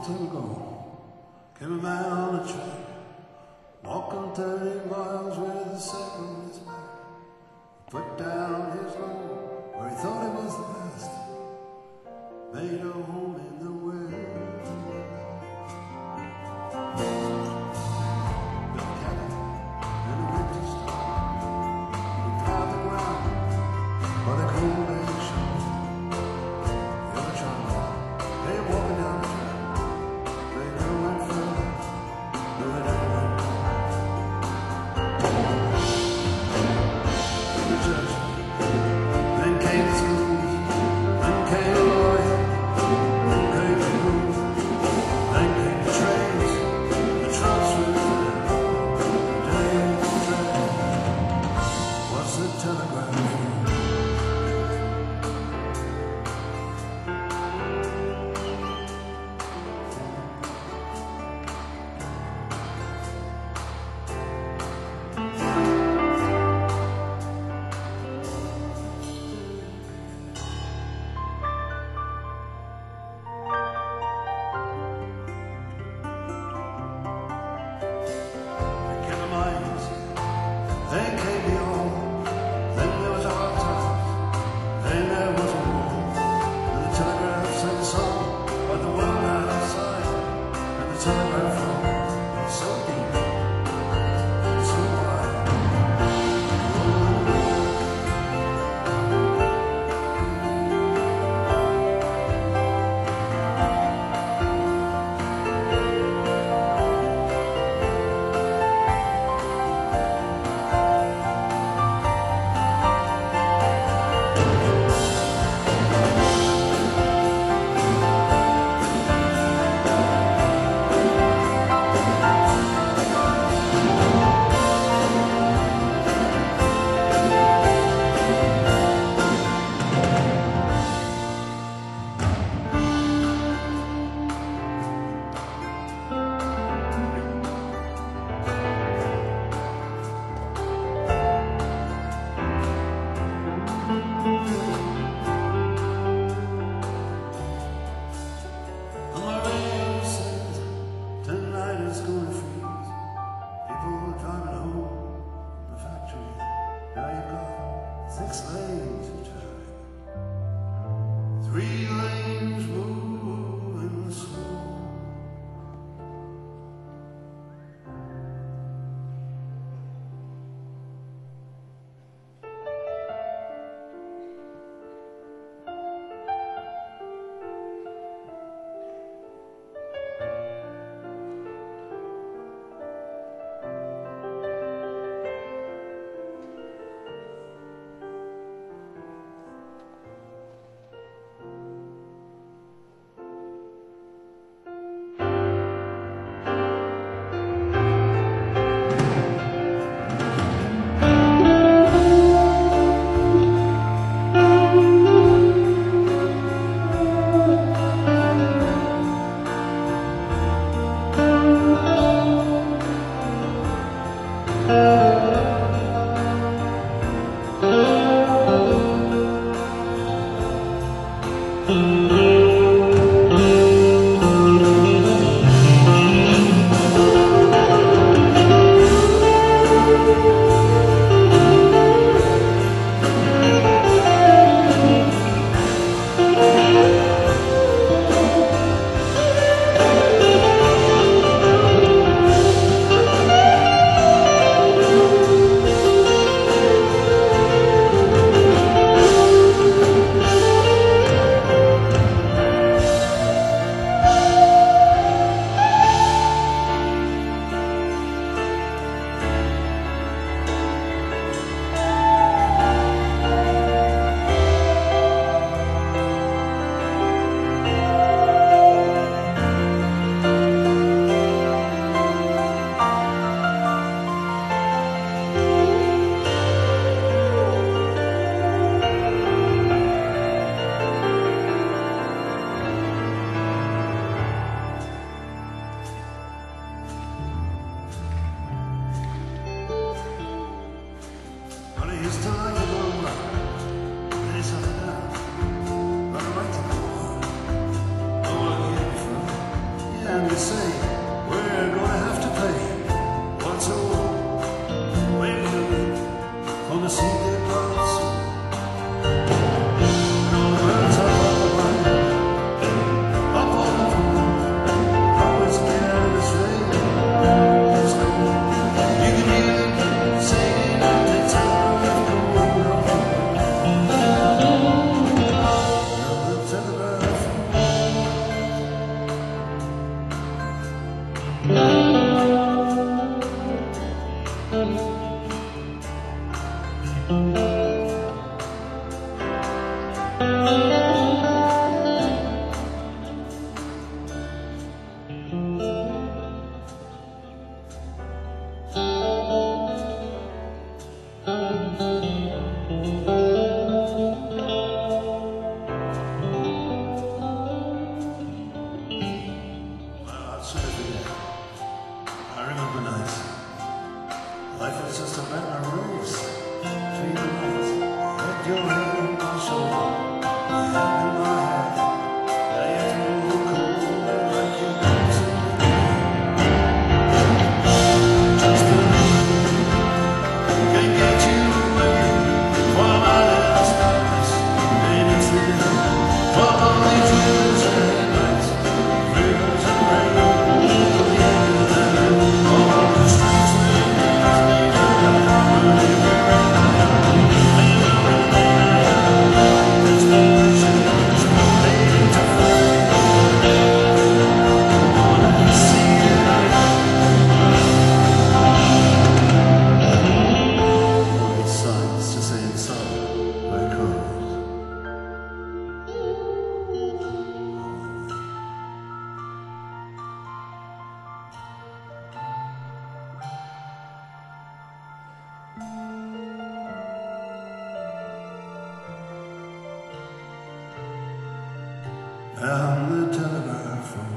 time ago, came a man on a track, walking thirty miles with a sack on his back. Put down his load where he thought he was the best, made a home in the West. Built a cabin and a winter store, he driving around by the cold lake shore. The other child, they walking down the track, they never went further, no, they never went back. The church, then came the schools, then came the lawyer, then came the rules, then came the trains, the trucks with the days the train. What's the telegraph for? Then came the all, then there was hard times, then there was a war. And the telegraph sang a song about the world outside, and the telegraph phone was so deep and so wide. It's going to freeze. People are driving home from the factory. Now you've got six lanes of traffic, three lanes moving slow. the sea they brought soon. And all the birds up on the line, up on the phone, always again it's raining, it's raining. You can hear them singing and they tell them going on. Now the telegraph I remember nights. Life was just a bed of rose. Dream nights. Let your head on my shoulder. My hand in my head. I had to go cold like you dancing. Just believe can get you away from my last nights. And it's there for all these years and nights. Rivers and rain. Down the telegraph road.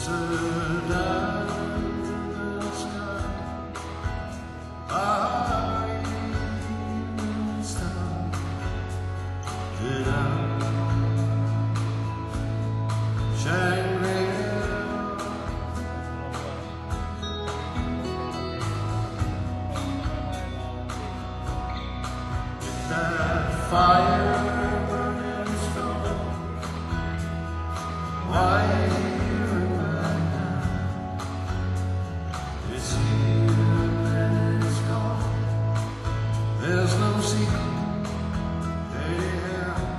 Closer down in the sky, I star it out. Shangri-La, with that fire burning strong, why? There's no secret, anyhow.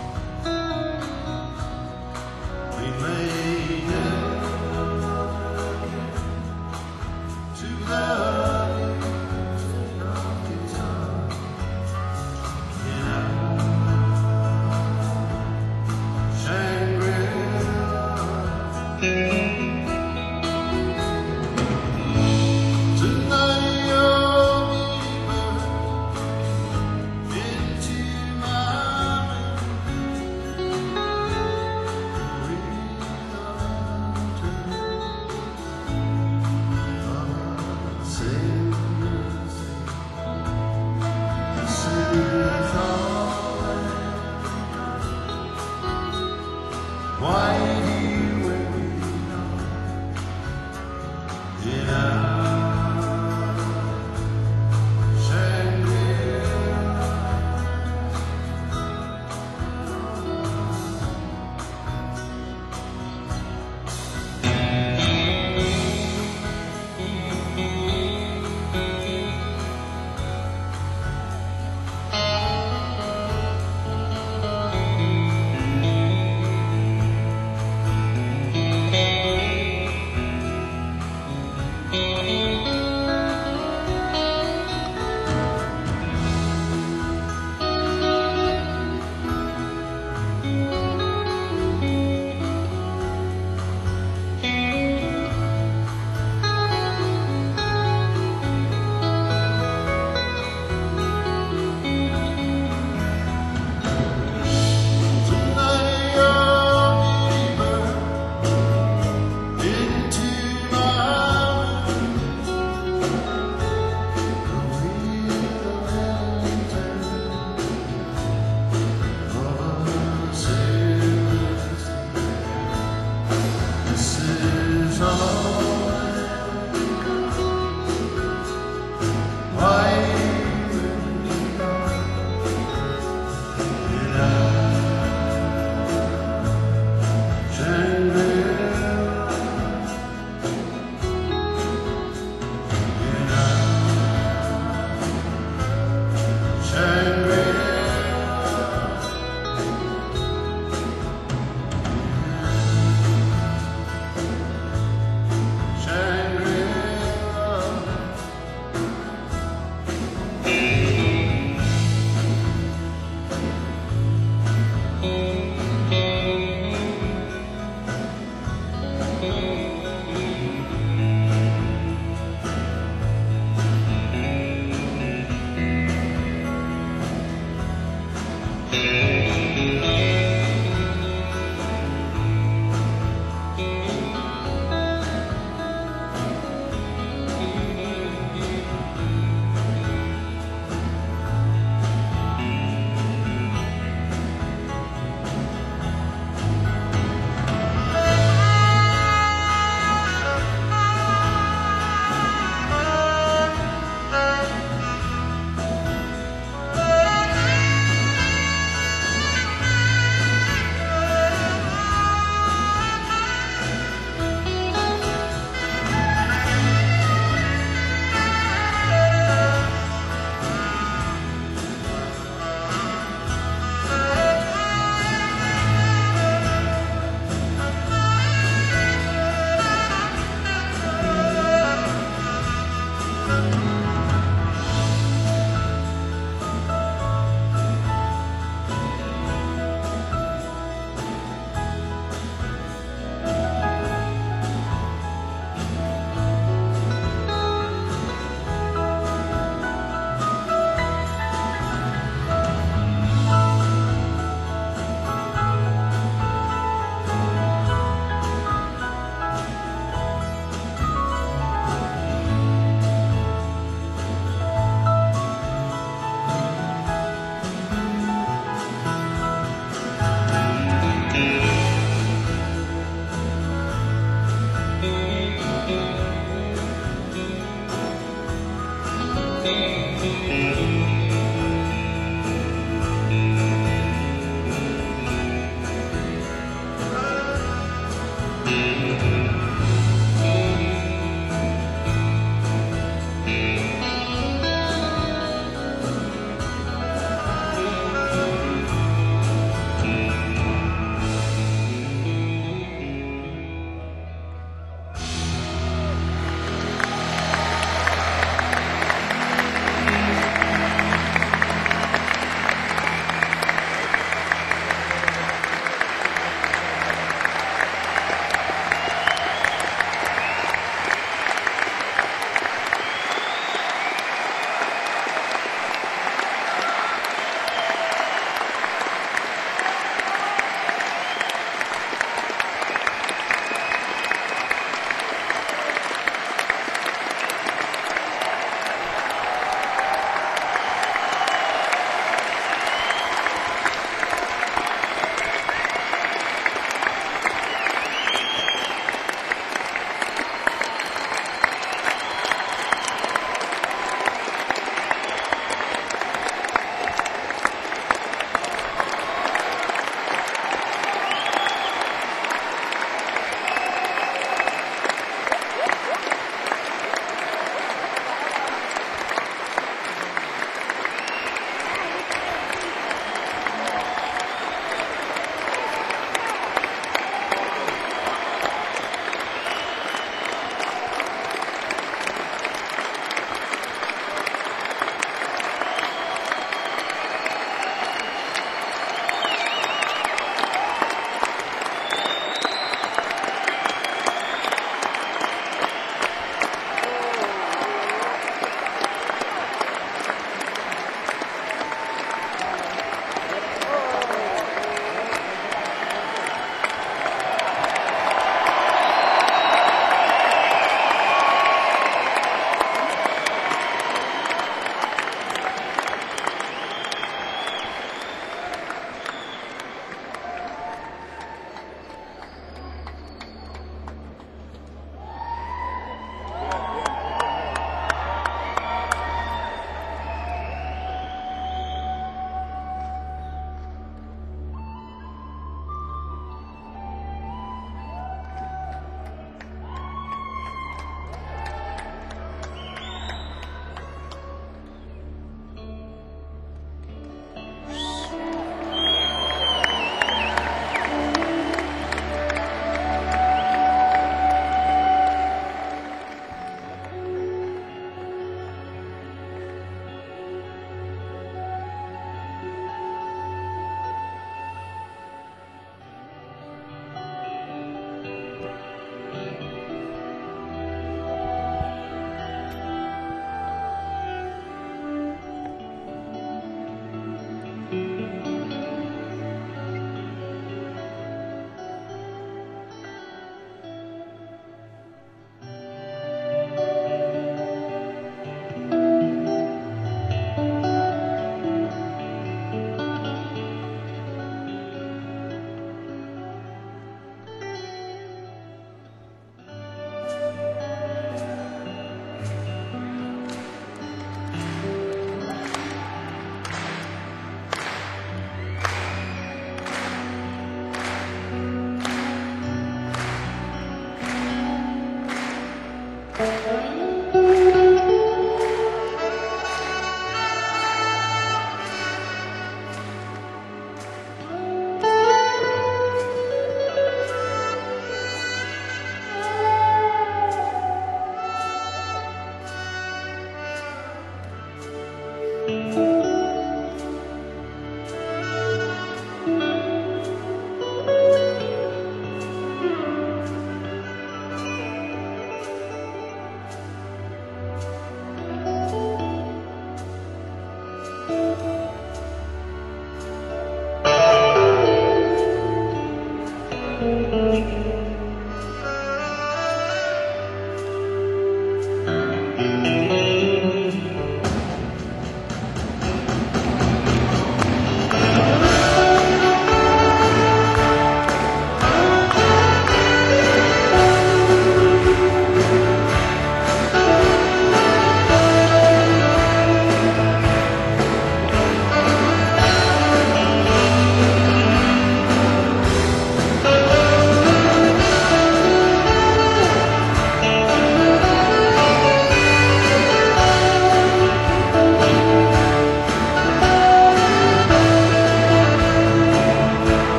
We may never get to the music of guitar. You know, Shangri-La. Tonight you'll be into my sing, this is all. Why do you when we know?